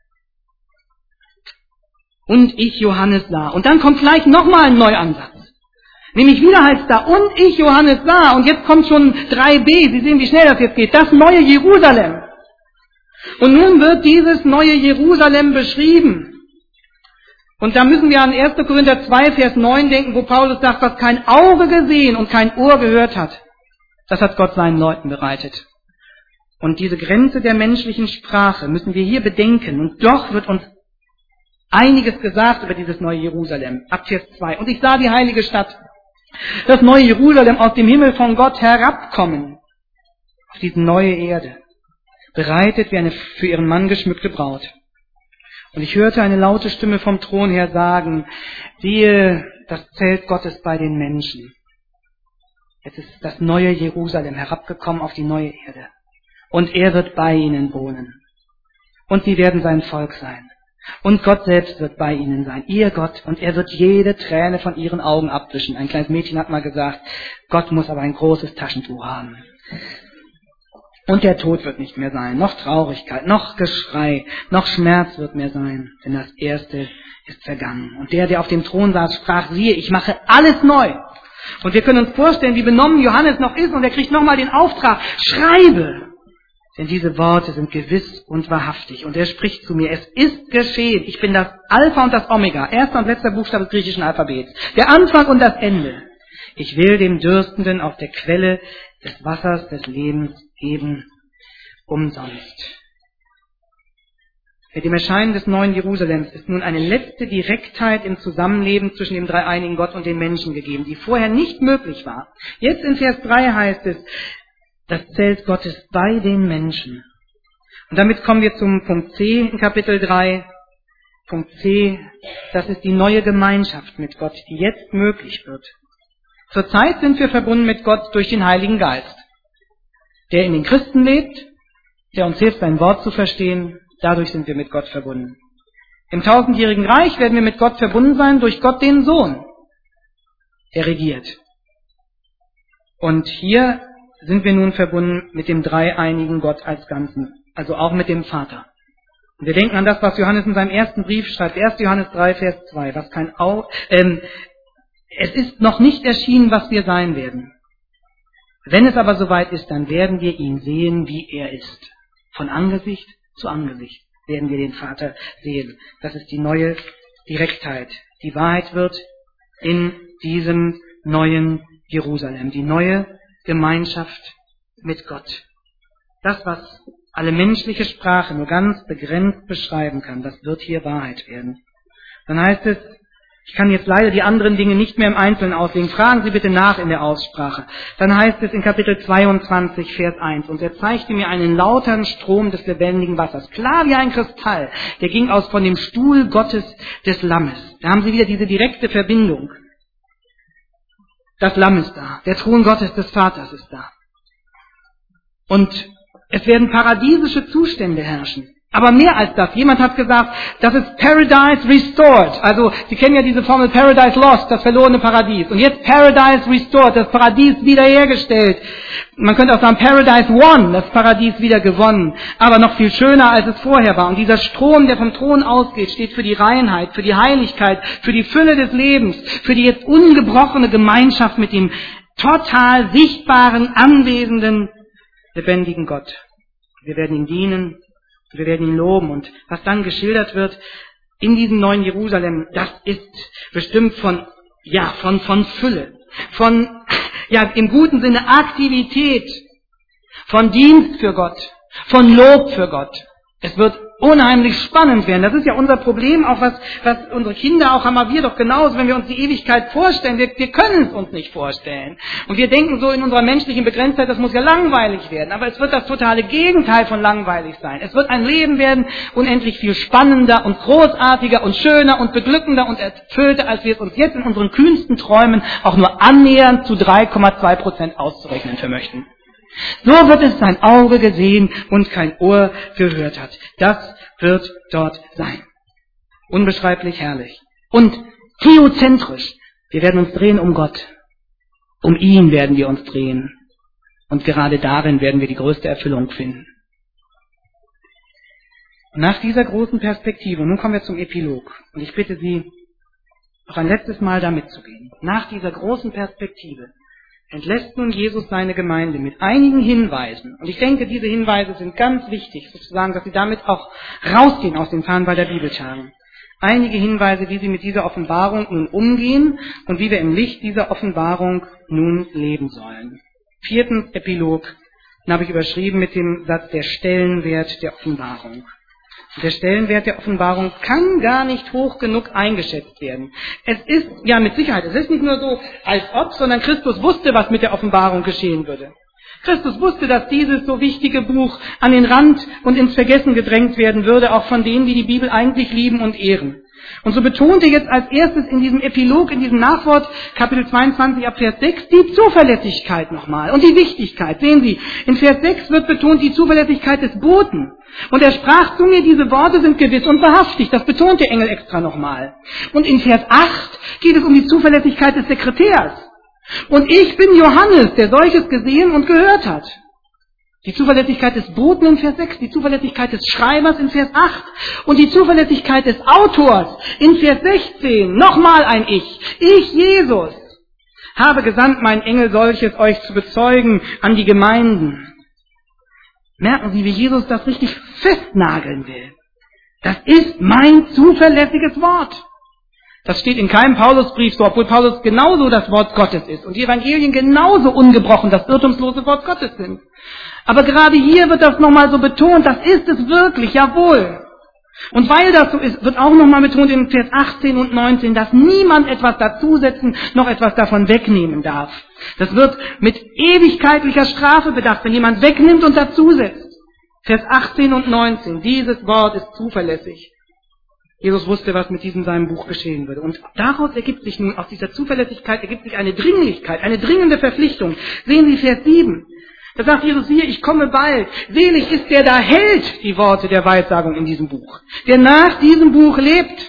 Und ich, Johannes, sah. Und dann kommt gleich nochmal ein Neuansatz. Nämlich wieder heißt da, und ich, Johannes, sah. Und jetzt kommt schon 3b. Sie sehen, wie schnell das jetzt geht. Das neue Jerusalem. Und nun wird dieses neue Jerusalem beschrieben. Und da müssen wir an 1. Korinther 2, Vers 9 denken, wo Paulus sagt, was kein Auge gesehen und kein Ohr gehört hat, das hat Gott seinen Leuten bereitet. Und diese Grenze der menschlichen Sprache müssen wir hier bedenken. Und doch wird uns einiges gesagt über dieses neue Jerusalem. Ab Vers 2. Und ich sah die heilige Stadt, das neue Jerusalem aus dem Himmel von Gott herabkommen, auf diese neue Erde, bereitet wie eine für ihren Mann geschmückte Braut. Und ich hörte eine laute Stimme vom Thron her sagen, siehe, das Zelt Gottes bei den Menschen. Jetzt ist das neue Jerusalem herabgekommen auf die neue Erde. Und er wird bei ihnen wohnen. Und sie werden sein Volk sein. Und Gott selbst wird bei ihnen sein, ihr Gott. Und er wird jede Träne von ihren Augen abwischen. Ein kleines Mädchen hat mal gesagt, Gott muss aber ein großes Taschentuch haben. Und der Tod wird nicht mehr sein, noch Traurigkeit, noch Geschrei, noch Schmerz wird mehr sein, denn das Erste ist vergangen. Und der auf dem Thron saß, sprach, siehe, ich mache alles neu. Und wir können uns vorstellen, wie benommen Johannes noch ist, und er kriegt nochmal den Auftrag, schreibe. Denn diese Worte sind gewiss und wahrhaftig. Und er spricht zu mir, es ist geschehen, ich bin das Alpha und das Omega, erster und letzter Buchstabe des griechischen Alphabets, der Anfang und das Ende. Ich will dem Dürstenden auf der Quelle des Wassers des Lebens geben, umsonst. Mit dem Erscheinen des neuen Jerusalems ist nun eine letzte Direktheit im Zusammenleben zwischen dem dreieinigen Gott und den Menschen gegeben, die vorher nicht möglich war. Jetzt in Vers 3 heißt es, das Zelt Gottes bei den Menschen. Und damit kommen wir zum Punkt C in Kapitel 3. Punkt C, das ist die neue Gemeinschaft mit Gott, die jetzt möglich wird. Zurzeit sind wir verbunden mit Gott durch den Heiligen Geist, der in den Christen lebt, der uns hilft, sein Wort zu verstehen. Dadurch sind wir mit Gott verbunden. Im 1000-jährigen Reich werden wir mit Gott verbunden sein durch Gott den Sohn, der regiert. Und hier sind wir nun verbunden mit dem dreieinigen Gott als Ganzen, also auch mit dem Vater. Und wir denken an das, was Johannes in seinem ersten Brief schreibt, 1. Johannes 3, Vers 2, es ist noch nicht erschienen, was wir sein werden. Wenn es aber soweit ist, dann werden wir ihn sehen, wie er ist. Von Angesicht zu Angesicht werden wir den Vater sehen. Das ist die neue Direktheit. Die Wahrheit wird in diesem neuen Jerusalem, die neue Gemeinschaft mit Gott. Das, was alle menschliche Sprache nur ganz begrenzt beschreiben kann, das wird hier Wahrheit werden. Dann heißt es, ich kann jetzt leider die anderen Dinge nicht mehr im Einzelnen auslegen. Fragen Sie bitte nach in der Aussprache. Dann heißt es in Kapitel 22, Vers 1, und er zeigte mir einen lauteren Strom des lebendigen Wassers, klar wie ein Kristall, der ging aus von dem Stuhl Gottes des Lammes. Da haben Sie wieder diese direkte Verbindung. Das Lamm ist da, der Thron Gottes des Vaters ist da. Und es werden paradiesische Zustände herrschen. Aber mehr als das. Jemand hat gesagt, das ist Paradise Restored. Also, Sie kennen ja diese Formel Paradise Lost, das verlorene Paradies. Und jetzt Paradise Restored, das Paradies wiederhergestellt. Man könnte auch sagen Paradise Won, das Paradies wieder gewonnen. Aber noch viel schöner, als es vorher war. Und dieser Strom, der vom Thron ausgeht, steht für die Reinheit, für die Heiligkeit, für die Fülle des Lebens, für die jetzt ungebrochene Gemeinschaft mit dem total sichtbaren, anwesenden, lebendigen Gott. Wir werden ihm dienen. Wir werden ihn loben. Und was dann geschildert wird in diesem neuen Jerusalem, das ist bestimmt von Fülle, von, im guten Sinne Aktivität, von Dienst für Gott, von Lob für Gott. Es wird unheimlich spannend werden. Das ist ja unser Problem, auch was unsere Kinder auch haben, aber wir doch genauso, wenn wir uns die Ewigkeit vorstellen. Wir können es uns nicht vorstellen. Und wir denken so in unserer menschlichen Begrenztheit, das muss ja langweilig werden. Aber es wird das totale Gegenteil von langweilig sein. Es wird ein Leben werden, unendlich viel spannender und großartiger und schöner und beglückender und erfüllter, als wir es uns jetzt in unseren kühnsten Träumen auch nur annähernd zu 3,2% auszurechnen vermöchten. So wird es sein Auge gesehen und kein Ohr gehört hat. Das wird dort sein. Unbeschreiblich herrlich. Und theozentrisch. Wir werden uns drehen um Gott. Um ihn werden wir uns drehen. Und gerade darin werden wir die größte Erfüllung finden. Und nach dieser großen Perspektive, und nun kommen wir zum Epilog. Und ich bitte Sie, noch ein letztes Mal da mitzugehen. Nach dieser großen Perspektive entlässt nun Jesus seine Gemeinde mit einigen Hinweisen. Und ich denke, diese Hinweise sind ganz wichtig, sozusagen, dass Sie damit auch rausgehen aus den Fahrenwalder Bibeltagen. Einige Hinweise, wie Sie mit dieser Offenbarung nun umgehen und wie wir im Licht dieser Offenbarung nun leben sollen. 4. Epilog, den habe ich überschrieben mit dem Satz, der Stellenwert der Offenbarung. Der Stellenwert der Offenbarung kann gar nicht hoch genug eingeschätzt werden. Es ist, ja mit Sicherheit, es ist nicht nur so, als ob, sondern Christus wusste, was mit der Offenbarung geschehen würde. Christus wusste, dass dieses so wichtige Buch an den Rand und ins Vergessen gedrängt werden würde, auch von denen, die die Bibel eigentlich lieben und ehren. Und so betont er jetzt als erstes in diesem Epilog, in diesem Nachwort, Kapitel 22 ab Vers 6, die Zuverlässigkeit nochmal und die Wichtigkeit. Sehen Sie, in Vers 6 wird betont die Zuverlässigkeit des Boten. Und er sprach zu mir, diese Worte sind gewiss und wahrhaftig. Das betont der Engel extra nochmal. Und in Vers 8 geht es um die Zuverlässigkeit des Sekretärs. Und ich bin Johannes, der solches gesehen und gehört hat. Die Zuverlässigkeit des Boten in Vers 6, die Zuverlässigkeit des Schreibers in Vers 8 und die Zuverlässigkeit des Autors in Vers 16. Nochmal ein Ich. Ich, Jesus, habe gesandt, meinen Engel solches euch zu bezeugen an die Gemeinden. Merken Sie, wie Jesus das richtig festnageln will. Das ist mein zuverlässiges Wort. Das steht in keinem Paulusbrief so, obwohl Paulus genauso das Wort Gottes ist und die Evangelien genauso ungebrochen das irrtumslose Wort Gottes sind. Aber gerade hier wird das nochmal so betont, das ist es wirklich, jawohl. Und weil das so ist, wird auch nochmal betont in Vers 18 und 19, dass niemand etwas dazusetzen, noch etwas davon wegnehmen darf. Das wird mit ewigkeitlicher Strafe bedacht, wenn jemand wegnimmt und dazusetzt. Vers 18 und 19, dieses Wort ist zuverlässig. Jesus wusste, was mit diesem seinem Buch geschehen würde. Und daraus ergibt sich nun, aus dieser Zuverlässigkeit ergibt sich eine Dringlichkeit, eine dringende Verpflichtung. Sehen Sie Vers 7. Da sagt Jesus hier, ich komme bald. Selig ist der, da hält die Worte der Weissagung in diesem Buch, der nach diesem Buch lebt.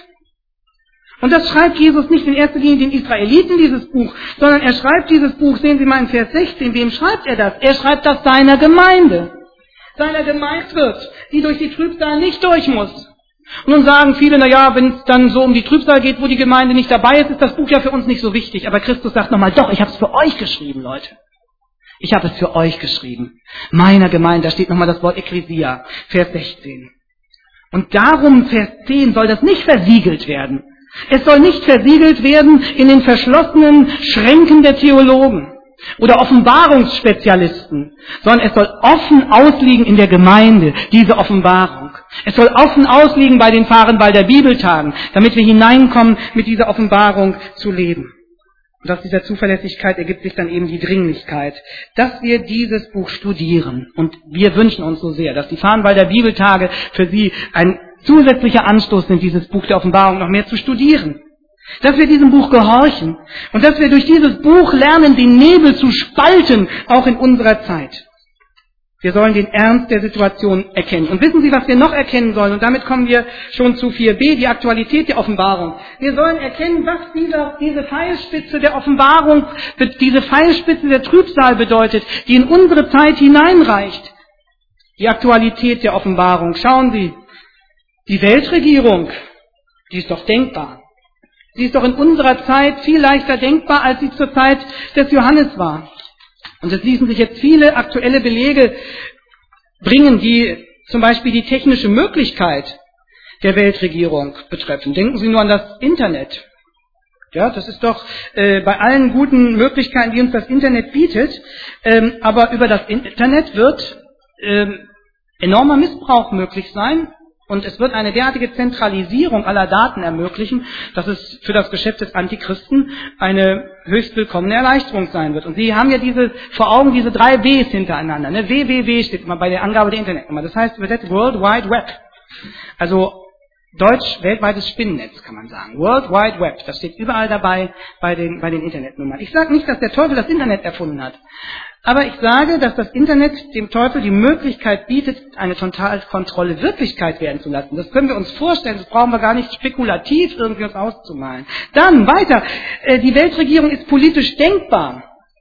Und das schreibt Jesus nicht in erster Linie den Israeliten, dieses Buch, sondern er schreibt dieses Buch, sehen Sie mal in Vers 16, wem schreibt er das? Er schreibt das seiner Gemeinde. Seiner Gemeinde wird, die durch die Trübsal nicht durch muss. Und nun sagen viele, wenn es dann so um die Trübsal geht, wo die Gemeinde nicht dabei ist, ist das Buch ja für uns nicht so wichtig. Aber Christus sagt nochmal, doch, ich habe es für euch geschrieben, Leute. Ich habe es für euch geschrieben. Meiner Gemeinde, da steht nochmal das Wort Ekklesia, Vers 16. Und darum, Vers 10, soll das nicht versiegelt werden. Es soll nicht versiegelt werden in den verschlossenen Schränken der Theologen oder Offenbarungsspezialisten, sondern es soll offen ausliegen in der Gemeinde, diese Offenbarung. Es soll offen ausliegen bei den Fahrenwalder Bibeltagen, damit wir hineinkommen, mit dieser Offenbarung zu leben. Und aus dieser Zuverlässigkeit ergibt sich dann eben die Dringlichkeit, dass wir dieses Buch studieren. Und wir wünschen uns so sehr, dass die Fahrenwalder Bibeltage für Sie ein zusätzlicher Anstoß sind, dieses Buch der Offenbarung noch mehr zu studieren. Dass wir diesem Buch gehorchen und dass wir durch dieses Buch lernen, den Nebel zu spalten, auch in unserer Zeit. Wir sollen den Ernst der Situation erkennen. Und wissen Sie, was wir noch erkennen sollen? Und damit kommen wir schon zu 4b, die Aktualität der Offenbarung. Wir sollen erkennen, was diese Pfeilspitze der Offenbarung, diese Pfeilspitze der Trübsal bedeutet, die in unsere Zeit hineinreicht. Die Aktualität der Offenbarung. Schauen Sie, die Weltregierung, die ist doch denkbar. Sie ist doch in unserer Zeit viel leichter denkbar, als sie zur Zeit des Johannes war. Und es ließen sich jetzt viele aktuelle Belege bringen, die zum Beispiel die technische Möglichkeit der Weltregierung betreffen. Denken Sie nur an das Internet. Ja, das ist doch bei allen guten Möglichkeiten, die uns das Internet bietet, aber über das Internet wird enormer Missbrauch möglich sein. Und es wird eine derartige Zentralisierung aller Daten ermöglichen, dass es für das Geschäft des Antichristen eine höchst willkommene Erleichterung sein wird. Und Sie haben ja vor Augen diese 3 Ws hintereinander. Ne? WWW steht immer bei der Angabe der Internetnummer. Das heißt übersetzt World Wide Web. Also Deutsch weltweites Spinnennetz, kann man sagen. World Wide Web. Das steht überall dabei bei den Internetnummern. Ich sage nicht, dass der Teufel das Internet erfunden hat. Aber ich sage, dass das Internet dem Teufel die Möglichkeit bietet, eine Totalkontrolle Wirklichkeit werden zu lassen. Das können wir uns vorstellen, das brauchen wir gar nicht spekulativ irgendwie uns auszumalen. Dann weiter, die Weltregierung ist politisch denkbar.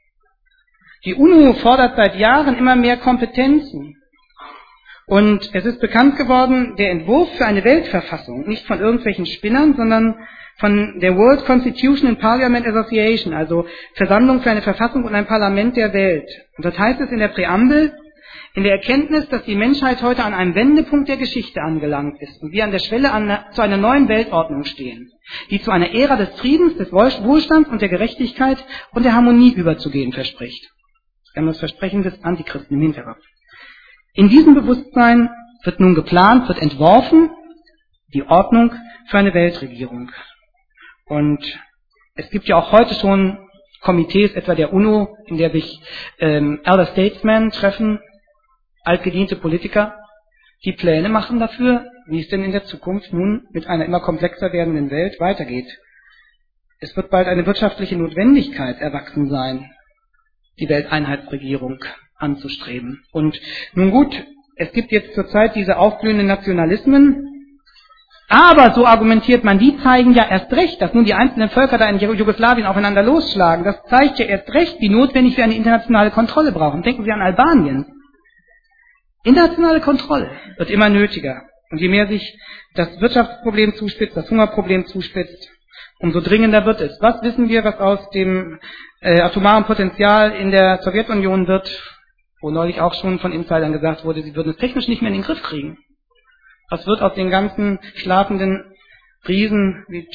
Die UNO fordert seit Jahren immer mehr Kompetenzen. Und es ist bekannt geworden, der Entwurf für eine Weltverfassung, nicht von irgendwelchen Spinnern, sondern von der World Constitution and Parliament Association, also Versammlung für eine Verfassung und ein Parlament der Welt. Und das heißt es in der Präambel, in der Erkenntnis, dass die Menschheit heute an einem Wendepunkt der Geschichte angelangt ist und wir an der Schwelle zu einer neuen Weltordnung stehen, die zu einer Ära des Friedens, des Wohlstands und der Gerechtigkeit und der Harmonie überzugehen verspricht. Wir haben das Versprechen des Antichristen im Hinterkopf. In diesem Bewusstsein wird nun geplant, wird entworfen, die Ordnung für eine Weltregierung. Und es gibt ja auch heute schon Komitees, etwa der UNO, in der sich Elder Statesmen treffen, altgediente Politiker, die Pläne machen dafür, wie es denn in der Zukunft nun mit einer immer komplexer werdenden Welt weitergeht. Es wird bald eine wirtschaftliche Notwendigkeit erwachsen sein, die Welteinheitsregierung anzustreben. Und nun gut, es gibt jetzt zurzeit diese aufblühenden Nationalismen, aber, so argumentiert man, die zeigen ja erst recht, dass nun die einzelnen Völker da in Jugoslawien aufeinander losschlagen. Das zeigt ja erst recht, wie notwendig wir eine internationale Kontrolle brauchen. Denken Sie an Albanien. Internationale Kontrolle wird immer nötiger. Und je mehr sich das Wirtschaftsproblem zuspitzt, das Hungerproblem zuspitzt, umso dringender wird es. Was wissen wir, was aus dem atomaren Potenzial in der Sowjetunion wird, wo neulich auch schon von Insidern gesagt wurde, sie würden es technisch nicht mehr in den Griff kriegen. Was wird aus den ganzen schlafenden Riesen wie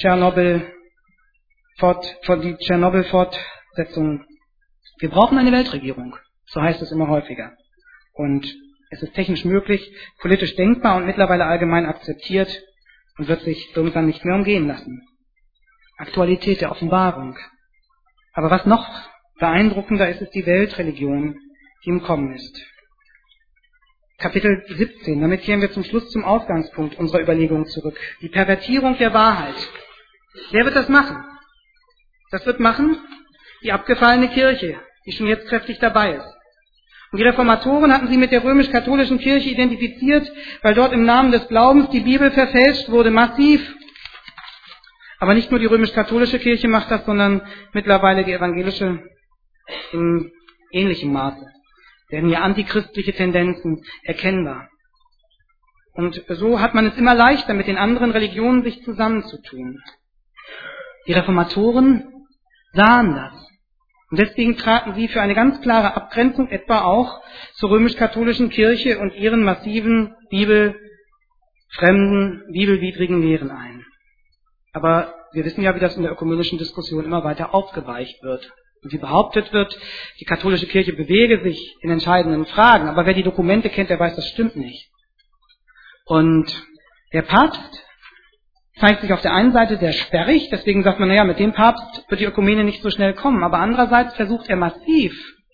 die Tschernobyl-Fortsetzung? Wir brauchen eine Weltregierung, so heißt es immer häufiger. Und es ist technisch möglich, politisch denkbar und mittlerweile allgemein akzeptiert und wird sich irgendwann nicht mehr umgehen lassen. Aktualität der Offenbarung. Aber was noch beeindruckender ist, ist die Weltreligion, die im Kommen ist. Kapitel 17, damit kehren wir zum Schluss zum Ausgangspunkt unserer Überlegungen zurück. Die Pervertierung der Wahrheit. Wer wird das machen? Das wird machen die abgefallene Kirche, die schon jetzt kräftig dabei ist. Und die Reformatoren hatten sie mit der römisch-katholischen Kirche identifiziert, weil dort im Namen des Glaubens die Bibel verfälscht wurde, massiv. Aber nicht nur die römisch-katholische Kirche macht das, sondern mittlerweile die evangelische in ähnlichem Maße. Werden hier antichristliche Tendenzen erkennbar. Und so hat man es immer leichter, mit den anderen Religionen sich zusammenzutun. Die Reformatoren sahen das. Und deswegen traten sie für eine ganz klare Abgrenzung etwa auch zur römisch-katholischen Kirche und ihren massiven bibelfremden, bibelwidrigen Lehren ein. Aber wir wissen ja, wie das in der ökumenischen Diskussion immer weiter aufgeweicht wird. Und wie behauptet wird, die katholische Kirche bewege sich in entscheidenden Fragen. Aber wer die Dokumente kennt, der weiß, das stimmt nicht. Und der Papst zeigt sich auf der einen Seite sehr sperrig. Deswegen sagt man, naja, mit dem Papst wird die Ökumene nicht so schnell kommen. Aber andererseits versucht er massiv,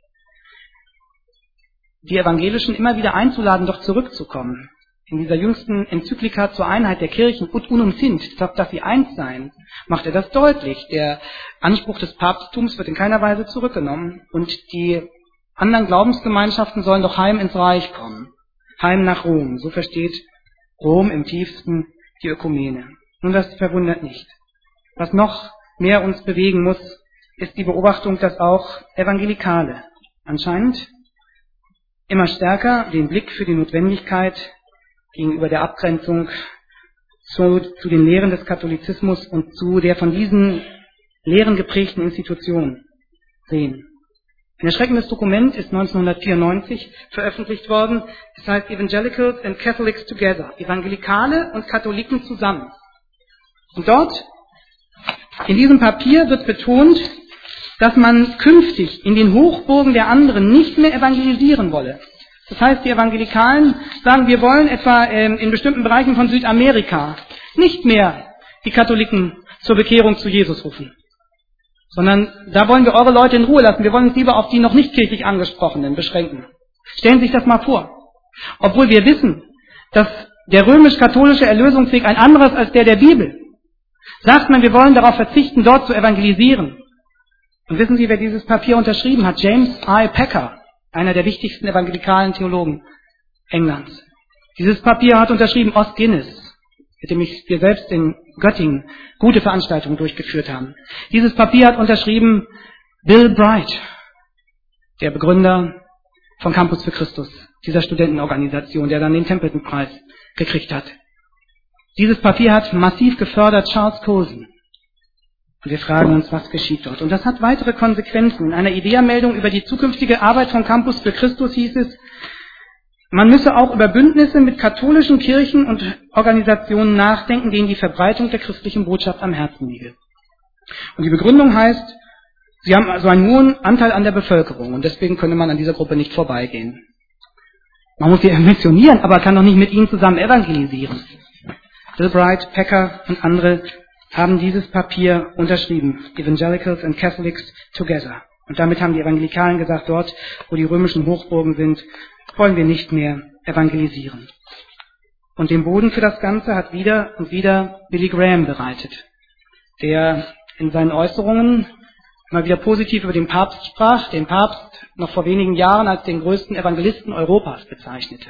die Evangelischen immer wieder einzuladen, doch zurückzukommen. In dieser jüngsten Enzyklika zur Einheit der Kirchen, Ut unum sint, dass sie eins seien, macht er das deutlich. Der Anspruch des Papsttums wird in keiner Weise zurückgenommen und die anderen Glaubensgemeinschaften sollen doch heim ins Reich kommen. Heim nach Rom. So versteht Rom im tiefsten die Ökumene. Nun, das verwundert nicht. Was noch mehr uns bewegen muss, ist die Beobachtung, dass auch Evangelikale anscheinend immer stärker den Blick für die Notwendigkeit gegenüber der Abgrenzung zu den Lehren des Katholizismus und zu der von diesen Lehren geprägten Institution sehen. Ein erschreckendes Dokument ist 1994 veröffentlicht worden. Das heißt Evangelicals and Catholics Together. Evangelikale und Katholiken zusammen. Und dort, in diesem Papier wird betont, dass man künftig in den Hochburgen der anderen nicht mehr evangelisieren wolle. Das heißt, die Evangelikalen sagen, wir wollen etwa in bestimmten Bereichen von Südamerika nicht mehr die Katholiken zur Bekehrung zu Jesus rufen. Sondern da wollen wir eure Leute in Ruhe lassen. Wir wollen uns lieber auf die noch nicht kirchlich Angesprochenen beschränken. Stellen Sie sich das mal vor. Obwohl wir wissen, dass der römisch-katholische Erlösungsweg ein anderes als der Bibel. Sagt man, wir wollen darauf verzichten, dort zu evangelisieren. Und wissen Sie, wer dieses Papier unterschrieben hat? James I. Packer, einer der wichtigsten evangelikalen Theologen Englands. Dieses Papier hat unterschrieben Os Guinness, mit dem wir selbst in Göttingen gute Veranstaltungen durchgeführt haben. Dieses Papier hat unterschrieben Bill Bright, der Begründer von Campus für Christus, dieser Studentenorganisation, der dann den Templeton-Preis gekriegt hat. Dieses Papier hat massiv gefördert Charles Colson. Und wir fragen uns, was geschieht dort? Und das hat weitere Konsequenzen. In einer IDEA-Meldung über die zukünftige Arbeit von Campus für Christus hieß es, man müsse auch über Bündnisse mit katholischen Kirchen und Organisationen nachdenken, denen die Verbreitung der christlichen Botschaft am Herzen liege. Und die Begründung heißt, sie haben also einen hohen Anteil an der Bevölkerung und deswegen könne man an dieser Gruppe nicht vorbeigehen. Man muss sie missionieren, aber kann doch nicht mit ihnen zusammen evangelisieren. Bill Bright, Packer und andere haben dieses Papier unterschrieben, Evangelicals and Catholics Together. Und damit haben die Evangelikalen gesagt, dort, wo die römischen Hochburgen sind, wollen wir nicht mehr evangelisieren. Und den Boden für das Ganze hat wieder und wieder Billy Graham bereitet, der in seinen Äußerungen mal wieder positiv über den Papst sprach, den Papst noch vor wenigen Jahren als den größten Evangelisten Europas bezeichnete.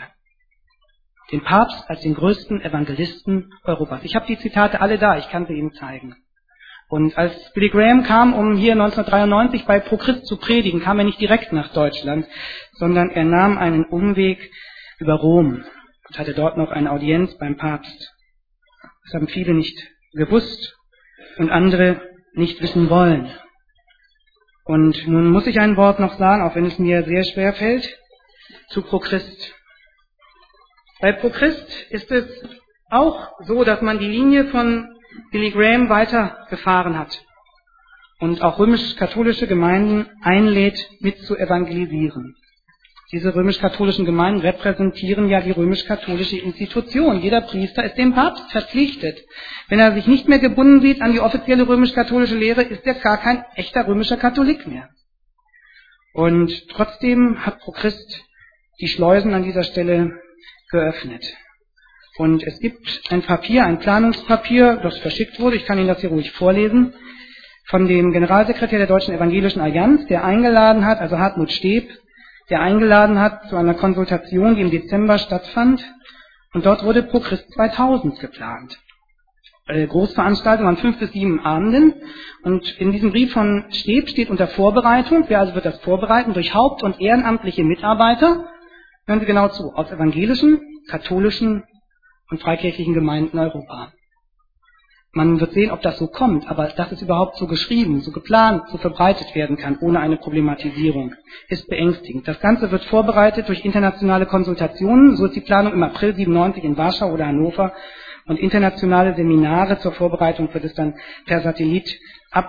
Den Papst als den größten Evangelisten Europas. Ich habe die Zitate alle da, ich kann sie Ihnen zeigen. Und als Billy Graham kam, um hier 1993 bei Pro Christ zu predigen, kam er nicht direkt nach Deutschland, sondern er nahm einen Umweg über Rom und hatte dort noch eine Audienz beim Papst. Das haben viele nicht gewusst und andere nicht wissen wollen. Und nun muss ich ein Wort noch sagen, auch wenn es mir sehr schwer fällt, zu Pro Christ. Bei Pro Christ ist es auch so, dass man die Linie von Billy Graham weitergefahren hat und auch römisch-katholische Gemeinden einlädt, mit zu evangelisieren. Diese römisch-katholischen Gemeinden repräsentieren ja die römisch-katholische Institution. Jeder Priester ist dem Papst verpflichtet. Wenn er sich nicht mehr gebunden sieht an die offizielle römisch-katholische Lehre, ist er gar kein echter römischer Katholik mehr. Und trotzdem hat Pro Christ die Schleusen an dieser Stelle geöffnet. Und es gibt ein Papier, ein Planungspapier, das verschickt wurde, ich kann Ihnen das hier ruhig vorlesen, von dem Generalsekretär der Deutschen Evangelischen Allianz, der eingeladen hat, also Hartmut Steb, der eingeladen hat zu einer Konsultation, die im Dezember stattfand. Und dort wurde Pro Christ 2000 geplant. Großveranstaltung an 5 bis 7 Abenden. Und in diesem Brief von Steb steht unter Vorbereitung, wer also wird das vorbereiten, durch haupt- und ehrenamtliche Mitarbeiter, hören Sie genau zu, aus evangelischen, katholischen und freikirchlichen Gemeinden in Europa. Man wird sehen, ob das so kommt, aber dass es überhaupt so geschrieben, so geplant, so verbreitet werden kann, ohne eine Problematisierung, ist beängstigend. Das Ganze wird vorbereitet durch internationale Konsultationen, so ist die Planung im April 97 in Warschau oder Hannover, und internationale Seminare zur Vorbereitung wird es dann per Satellit ab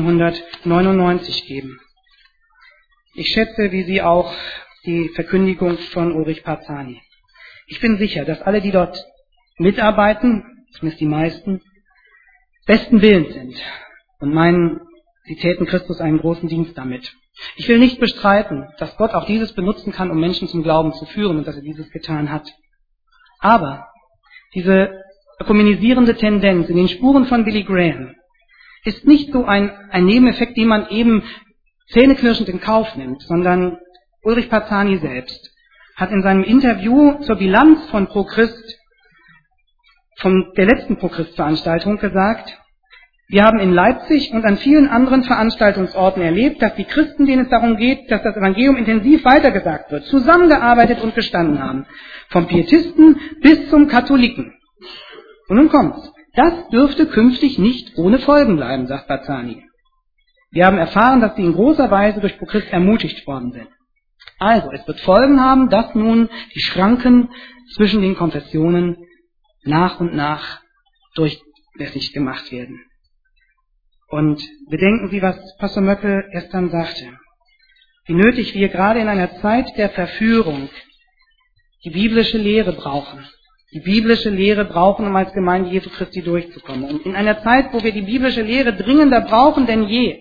1999 geben. Ich schätze, wie Sie auch, die Verkündigung von Ulrich Parzani. Ich bin sicher, dass alle, die dort mitarbeiten, zumindest die meisten, besten Willens sind und meinen, sie täten Christus einen großen Dienst damit. Ich will nicht bestreiten, dass Gott auch dieses benutzen kann, um Menschen zum Glauben zu führen und dass er dieses getan hat. Aber diese ökumenisierende Tendenz in den Spuren von Billy Graham ist nicht so ein Nebeneffekt, den man eben zähneknirschend in Kauf nimmt, sondern Ulrich Parzani selbst hat in seinem Interview zur Bilanz von ProChrist, von der letzten ProChrist-Veranstaltung gesagt, wir haben in Leipzig und an vielen anderen Veranstaltungsorten erlebt, dass die Christen, denen es darum geht, dass das Evangelium intensiv weitergesagt wird, zusammengearbeitet und gestanden haben. Vom Pietisten bis zum Katholiken. Und nun kommt's. Das dürfte künftig nicht ohne Folgen bleiben, sagt Parzani. Wir haben erfahren, dass sie in großer Weise durch ProChrist ermutigt worden sind. Also, es wird Folgen haben, dass nun die Schranken zwischen den Konfessionen nach und nach durchlässig gemacht werden. Und bedenken Sie, was Pastor Möckel erst dann sagte. Wie nötig wir gerade in einer Zeit der Verführung die biblische Lehre brauchen. Die biblische Lehre brauchen, um als Gemeinde Jesu Christi durchzukommen. Und in einer Zeit, wo wir die biblische Lehre dringender brauchen denn je,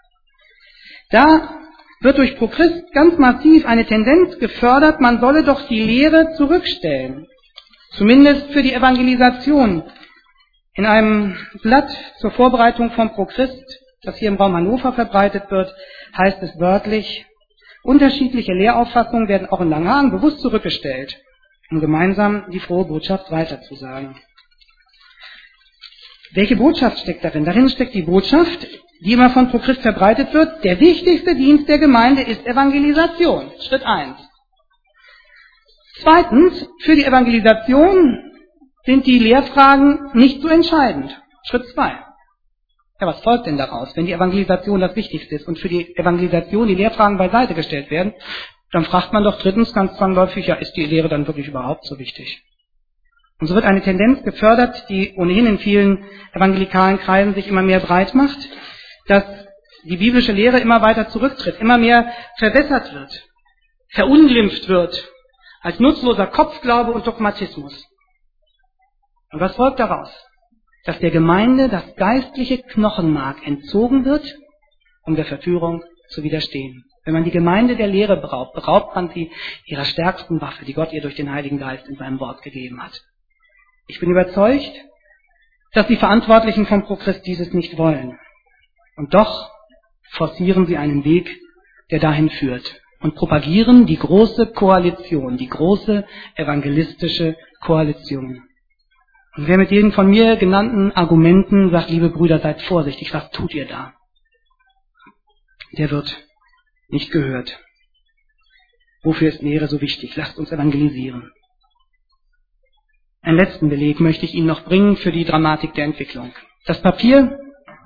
da wird durch ProChrist ganz massiv eine Tendenz gefördert, man solle doch die Lehre zurückstellen. Zumindest für die Evangelisation. In einem Blatt zur Vorbereitung von ProChrist, das hier im Raum Hannover verbreitet wird, heißt es wörtlich, unterschiedliche Lehrauffassungen werden auch in Langhagen bewusst zurückgestellt, um gemeinsam die frohe Botschaft weiterzusagen. Welche Botschaft steckt darin? Darin steckt die Botschaft, die immer von ProChrist verbreitet wird, der wichtigste Dienst der Gemeinde ist Evangelisation. Schritt 1. Zweitens, für die Evangelisation sind die Lehrfragen nicht so entscheidend. Schritt 2. Ja, was folgt denn daraus, wenn die Evangelisation das Wichtigste ist und für die Evangelisation die Lehrfragen beiseite gestellt werden? Dann fragt man doch drittens ganz zwangsläufig, ja, ist die Lehre dann wirklich überhaupt so wichtig? Und so wird eine Tendenz gefördert, die ohnehin in vielen evangelikalen Kreisen sich immer mehr breit macht, dass die biblische Lehre immer weiter zurücktritt, immer mehr verwässert wird, verunglimpft wird, als nutzloser Kopfglaube und Dogmatismus. Und was folgt daraus? Dass der Gemeinde das geistliche Knochenmark entzogen wird, um der Verführung zu widerstehen. Wenn man die Gemeinde der Lehre beraubt, beraubt man sie ihrer stärksten Waffe, die Gott ihr durch den Heiligen Geist in seinem Wort gegeben hat. Ich bin überzeugt, dass die Verantwortlichen von ProChrist dieses nicht wollen. Und doch forcieren sie einen Weg, der dahin führt. Und propagieren die große Koalition, die große evangelistische Koalition. Und wer mit den von mir genannten Argumenten sagt, liebe Brüder, seid vorsichtig, was tut ihr da? Der wird nicht gehört. Wofür ist Lehre so wichtig? Lasst uns evangelisieren. Einen letzten Beleg möchte ich Ihnen noch bringen für die Dramatik der Entwicklung. Das Papier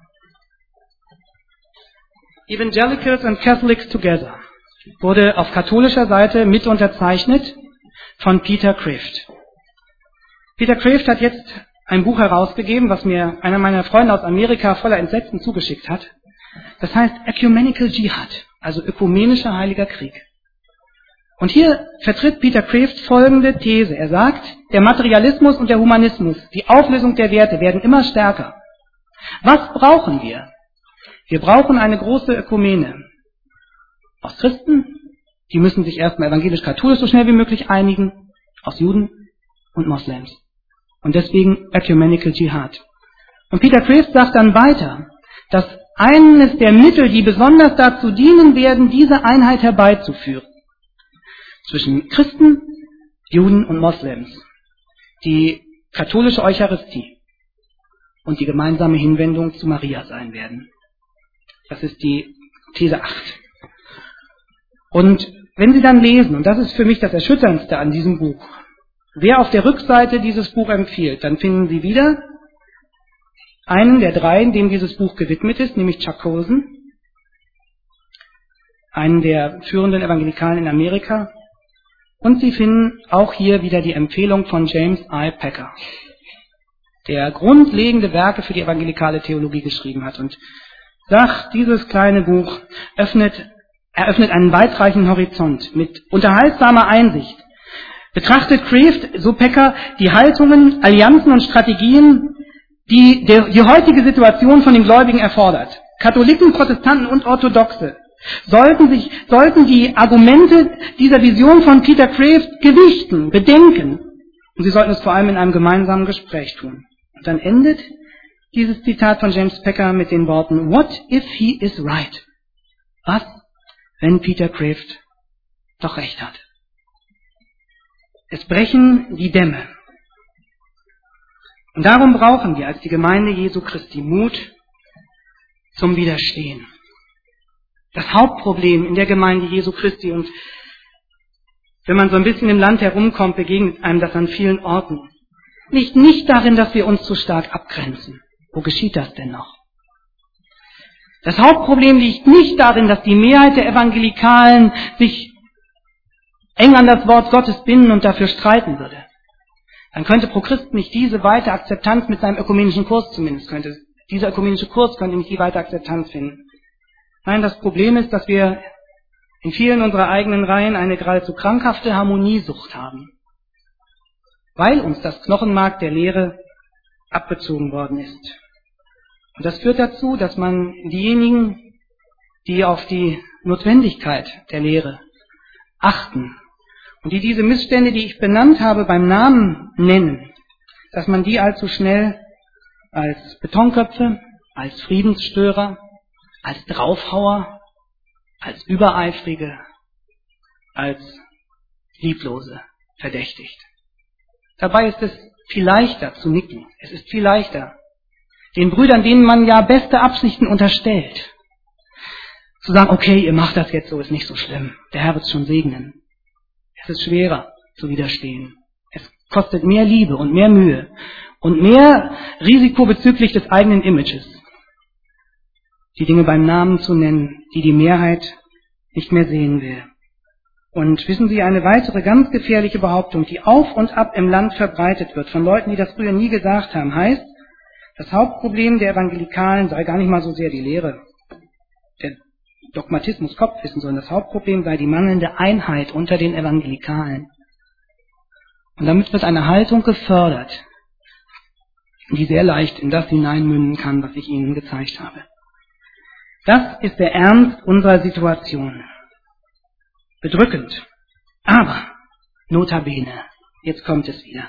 Evangelicals and Catholics Together wurde auf katholischer Seite mit unterzeichnet von Peter Kreeft. Peter Kreeft hat jetzt ein Buch herausgegeben, was mir einer meiner Freunde aus Amerika voller Entsetzen zugeschickt hat. Das heißt Ecumenical Jihad, also ökumenischer heiliger Krieg. Und hier vertritt Peter Kreeft folgende These. Er sagt, der Materialismus und der Humanismus, die Auflösung der Werte werden immer stärker. Was brauchen wir? Wir brauchen eine große Ökumene. Aus Christen, die müssen sich erstmal evangelisch-katholisch so schnell wie möglich einigen, aus Juden und Moslems. Und deswegen Ecumenical Jihad. Und Peter Kreeft sagt dann weiter, dass eines der Mittel, die besonders dazu dienen werden, diese Einheit herbeizuführen, zwischen Christen, Juden und Moslems, die katholische Eucharistie und die gemeinsame Hinwendung zu Maria sein werden. Das ist die These 8. Und wenn Sie dann lesen, und das ist für mich das Erschütterndste an diesem Buch, wer auf der Rückseite dieses Buch empfiehlt, dann finden Sie wieder einen der drei, dem dieses Buch gewidmet ist, nämlich Chuck Colson, einen der führenden Evangelikalen in Amerika. Und Sie finden auch hier wieder die Empfehlung von James I. Packer, der grundlegende Werke für die evangelikale Theologie geschrieben hat. Und sagt, dieses kleine Buch eröffnet einen weitreichenden Horizont mit unterhaltsamer Einsicht. Betrachtet Kreeft, so Packer, die Haltungen, Allianzen und Strategien, die heutige Situation von den Gläubigen erfordert. Katholiken, Protestanten und Orthodoxe sollten die Argumente dieser Vision von Peter Kreeft gewichten, bedenken. Und sie sollten es vor allem in einem gemeinsamen Gespräch tun. Und dann endet dieses Zitat von James Packer mit den Worten, What if he is right? Was, wenn Peter Kreeft doch recht hat. Es brechen die Dämme. Und darum brauchen wir als die Gemeinde Jesu Christi Mut zum Widerstehen. Das Hauptproblem in der Gemeinde Jesu Christi, und wenn man so ein bisschen im Land herumkommt, begegnet einem das an vielen Orten, liegt nicht darin, dass wir uns zu stark abgrenzen. Wo geschieht das denn noch? Das Hauptproblem liegt nicht darin, dass die Mehrheit der Evangelikalen sich eng an das Wort Gottes binden und dafür streiten würde. Dann könnte Pro Christ nicht diese weite Akzeptanz mit seinem ökumenischen Kurs dieser ökumenische Kurs könnte nicht die weite Akzeptanz finden. Nein, das Problem ist, dass wir in vielen unserer eigenen Reihen eine geradezu krankhafte Harmoniesucht haben, weil uns das Knochenmark der Lehre abgezogen worden ist. Und das führt dazu, dass man diejenigen, die auf die Notwendigkeit der Lehre achten und die diese Missstände, die ich benannt habe, beim Namen nennen, dass man die allzu schnell als Betonköpfe, als Friedensstörer, als Draufhauer, als Übereifrige, als Lieblose verdächtigt. Dabei ist es viel leichter zu nicken. Es ist viel leichter, den Brüdern, denen man ja beste Absichten unterstellt, zu sagen, okay, ihr macht das jetzt so, ist nicht so schlimm. Der Herr wird es schon segnen. Es ist schwerer zu widerstehen. Es kostet mehr Liebe und mehr Mühe und mehr Risiko bezüglich des eigenen Images, die Dinge beim Namen zu nennen, die die Mehrheit nicht mehr sehen will. Und wissen Sie, eine weitere ganz gefährliche Behauptung, die auf und ab im Land verbreitet wird, von Leuten, die das früher nie gesagt haben, heißt, das Hauptproblem der Evangelikalen sei gar nicht mal so sehr die Lehre, der Dogmatismus, Kopfwissen, sondern das Hauptproblem sei die mangelnde Einheit unter den Evangelikalen. Und damit wird eine Haltung gefördert, die sehr leicht in das hineinmünden kann, was ich Ihnen gezeigt habe. Das ist der Ernst unserer Situation. Bedrückend, aber notabene, jetzt kommt es wieder.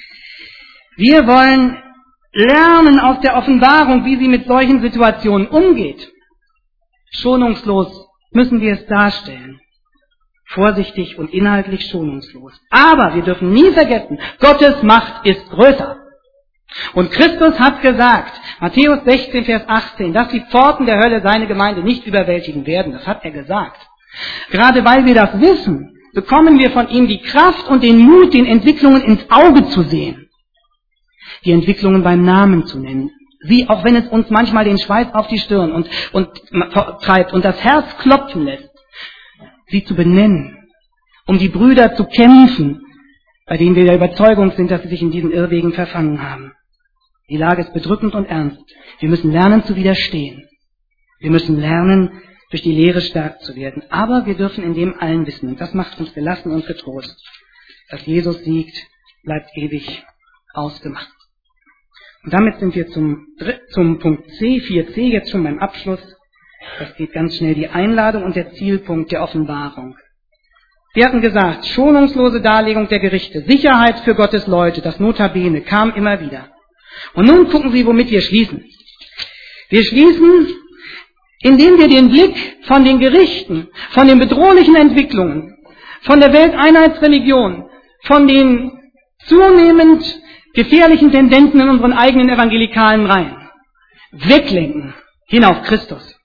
Wir wollen lernen aus der Offenbarung, wie sie mit solchen Situationen umgeht. Schonungslos müssen wir es darstellen. Vorsichtig und inhaltlich schonungslos. Aber wir dürfen nie vergessen, Gottes Macht ist größer. Und Christus hat gesagt, Matthäus 16, Vers 18, dass die Pforten der Hölle seine Gemeinde nicht überwältigen werden. Das hat er gesagt. Gerade weil wir das wissen, bekommen wir von ihm die Kraft und den Mut, den Entwicklungen ins Auge zu sehen. Die Entwicklungen beim Namen zu nennen. Sie, auch wenn es uns manchmal den Schweiß auf die Stirn und treibt und das Herz klopfen lässt, sie zu benennen, um die Brüder zu kämpfen, bei denen wir der Überzeugung sind, dass sie sich in diesen Irrwegen verfangen haben. Die Lage ist bedrückend und ernst. Wir müssen lernen zu widerstehen. Wir müssen lernen, durch die Lehre stark zu werden. Aber wir dürfen in dem allen wissen, und das macht uns gelassen und getrost, dass Jesus siegt, bleibt ewig ausgemacht. Und damit sind wir zum Punkt C, 4c, jetzt schon beim Abschluss. Das geht ganz schnell, die Einladung und der Zielpunkt der Offenbarung. Wir hatten gesagt, schonungslose Darlegung der Gerichte, Sicherheit für Gottes Leute, das Notabene kam immer wieder. Und nun gucken Sie, womit wir schließen. Wir schließen, indem wir den Blick von den Gerichten, von den bedrohlichen Entwicklungen, von der Welteinheitsreligion, von den zunehmend gefährlichen Tendenzen in unseren eigenen evangelikalen Reihen weglenken hin auf Christus.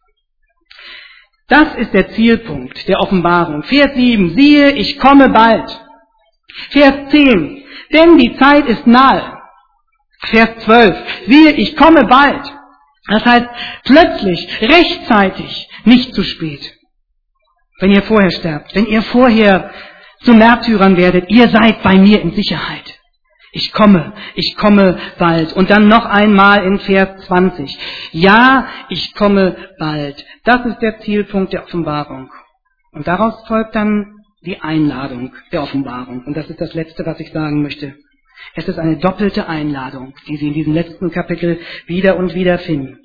Das ist der Zielpunkt der Offenbarung. Vers 7, siehe, ich komme bald. Vers 10, denn die Zeit ist nahe. Vers 12, siehe, ich komme bald. Das heißt, plötzlich, rechtzeitig, nicht zu spät. Wenn ihr vorher sterbt, wenn ihr vorher zu Märtyrern werdet, ihr seid bei mir in Sicherheit. Ich komme bald. Und dann noch einmal in Vers 20. Ja, ich komme bald. Das ist der Zielpunkt der Offenbarung. Und daraus folgt dann die Einladung der Offenbarung. Und das ist das Letzte, was ich sagen möchte. Es ist eine doppelte Einladung, die Sie in diesem letzten Kapitel wieder und wieder finden.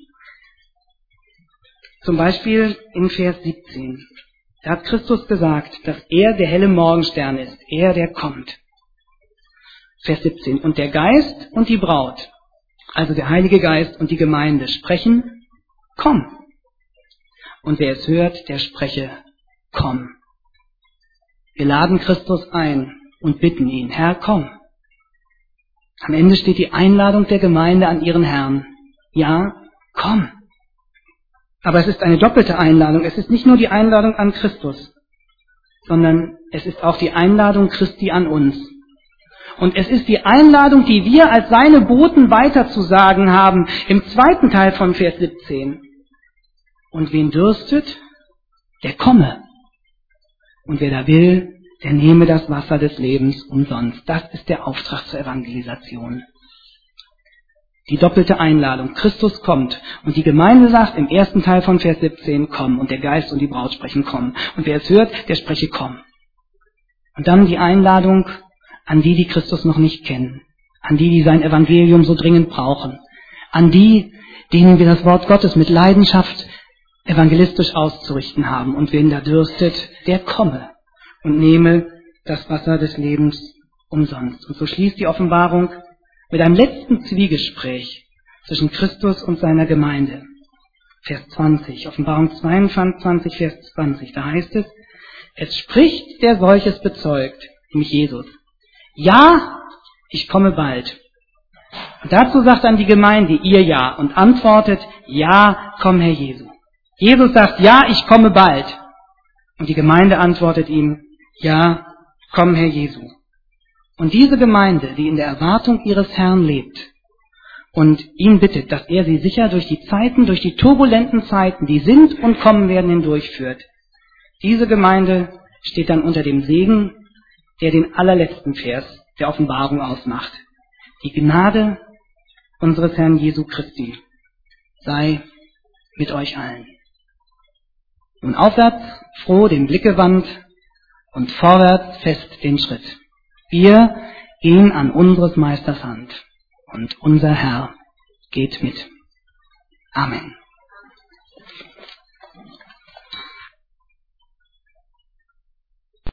Zum Beispiel in Vers 17. Da hat Christus gesagt, dass er der helle Morgenstern ist, er, der kommt. Vers 17. Und der Geist und die Braut, also der Heilige Geist und die Gemeinde, sprechen, komm. Und wer es hört, der spreche, komm. Wir laden Christus ein und bitten ihn, Herr, komm. Am Ende steht die Einladung der Gemeinde an ihren Herrn. Ja, komm. Aber es ist eine doppelte Einladung. Es ist nicht nur die Einladung an Christus, sondern es ist auch die Einladung Christi an uns. Und es ist die Einladung, die wir als seine Boten weiterzusagen haben, im zweiten Teil von Vers 17. Und wen dürstet, der komme. Und wer da will, der nehme das Wasser des Lebens umsonst. Das ist der Auftrag zur Evangelisation. Die doppelte Einladung. Christus kommt und die Gemeinde sagt im ersten Teil von Vers 17, komm. Und der Geist und die Braut sprechen, komm. Und wer es hört, der spreche, komm. Und dann die Einladung an die, die Christus noch nicht kennen. An die, die sein Evangelium so dringend brauchen. An die, denen wir das Wort Gottes mit Leidenschaft evangelistisch auszurichten haben. Und wen da dürstet, der komme und nehme das Wasser des Lebens umsonst. Und so schließt die Offenbarung mit einem letzten Zwiegespräch zwischen Christus und seiner Gemeinde. Vers 20, Offenbarung 22, Vers 20, da heißt es, es spricht, der solches bezeugt, nämlich Jesus. Ja, ich komme bald. Und dazu sagt dann die Gemeinde ihr Ja und antwortet, ja, komm Herr Jesu. Jesus sagt, ja, ich komme bald. Und die Gemeinde antwortet ihm, ja, komm Herr Jesu. Und diese Gemeinde, die in der Erwartung ihres Herrn lebt und ihn bittet, dass er sie sicher durch die Zeiten, durch die turbulenten Zeiten, die sind und kommen werden, hindurchführt, diese Gemeinde steht dann unter dem Segen, der den allerletzten Vers der Offenbarung ausmacht. Die Gnade unseres Herrn Jesu Christi sei mit euch allen. Nun aufwärts, froh den Blick gewandt und vorwärts fest den Schritt. Wir gehen an unseres Meisters Hand und unser Herr geht mit. Amen.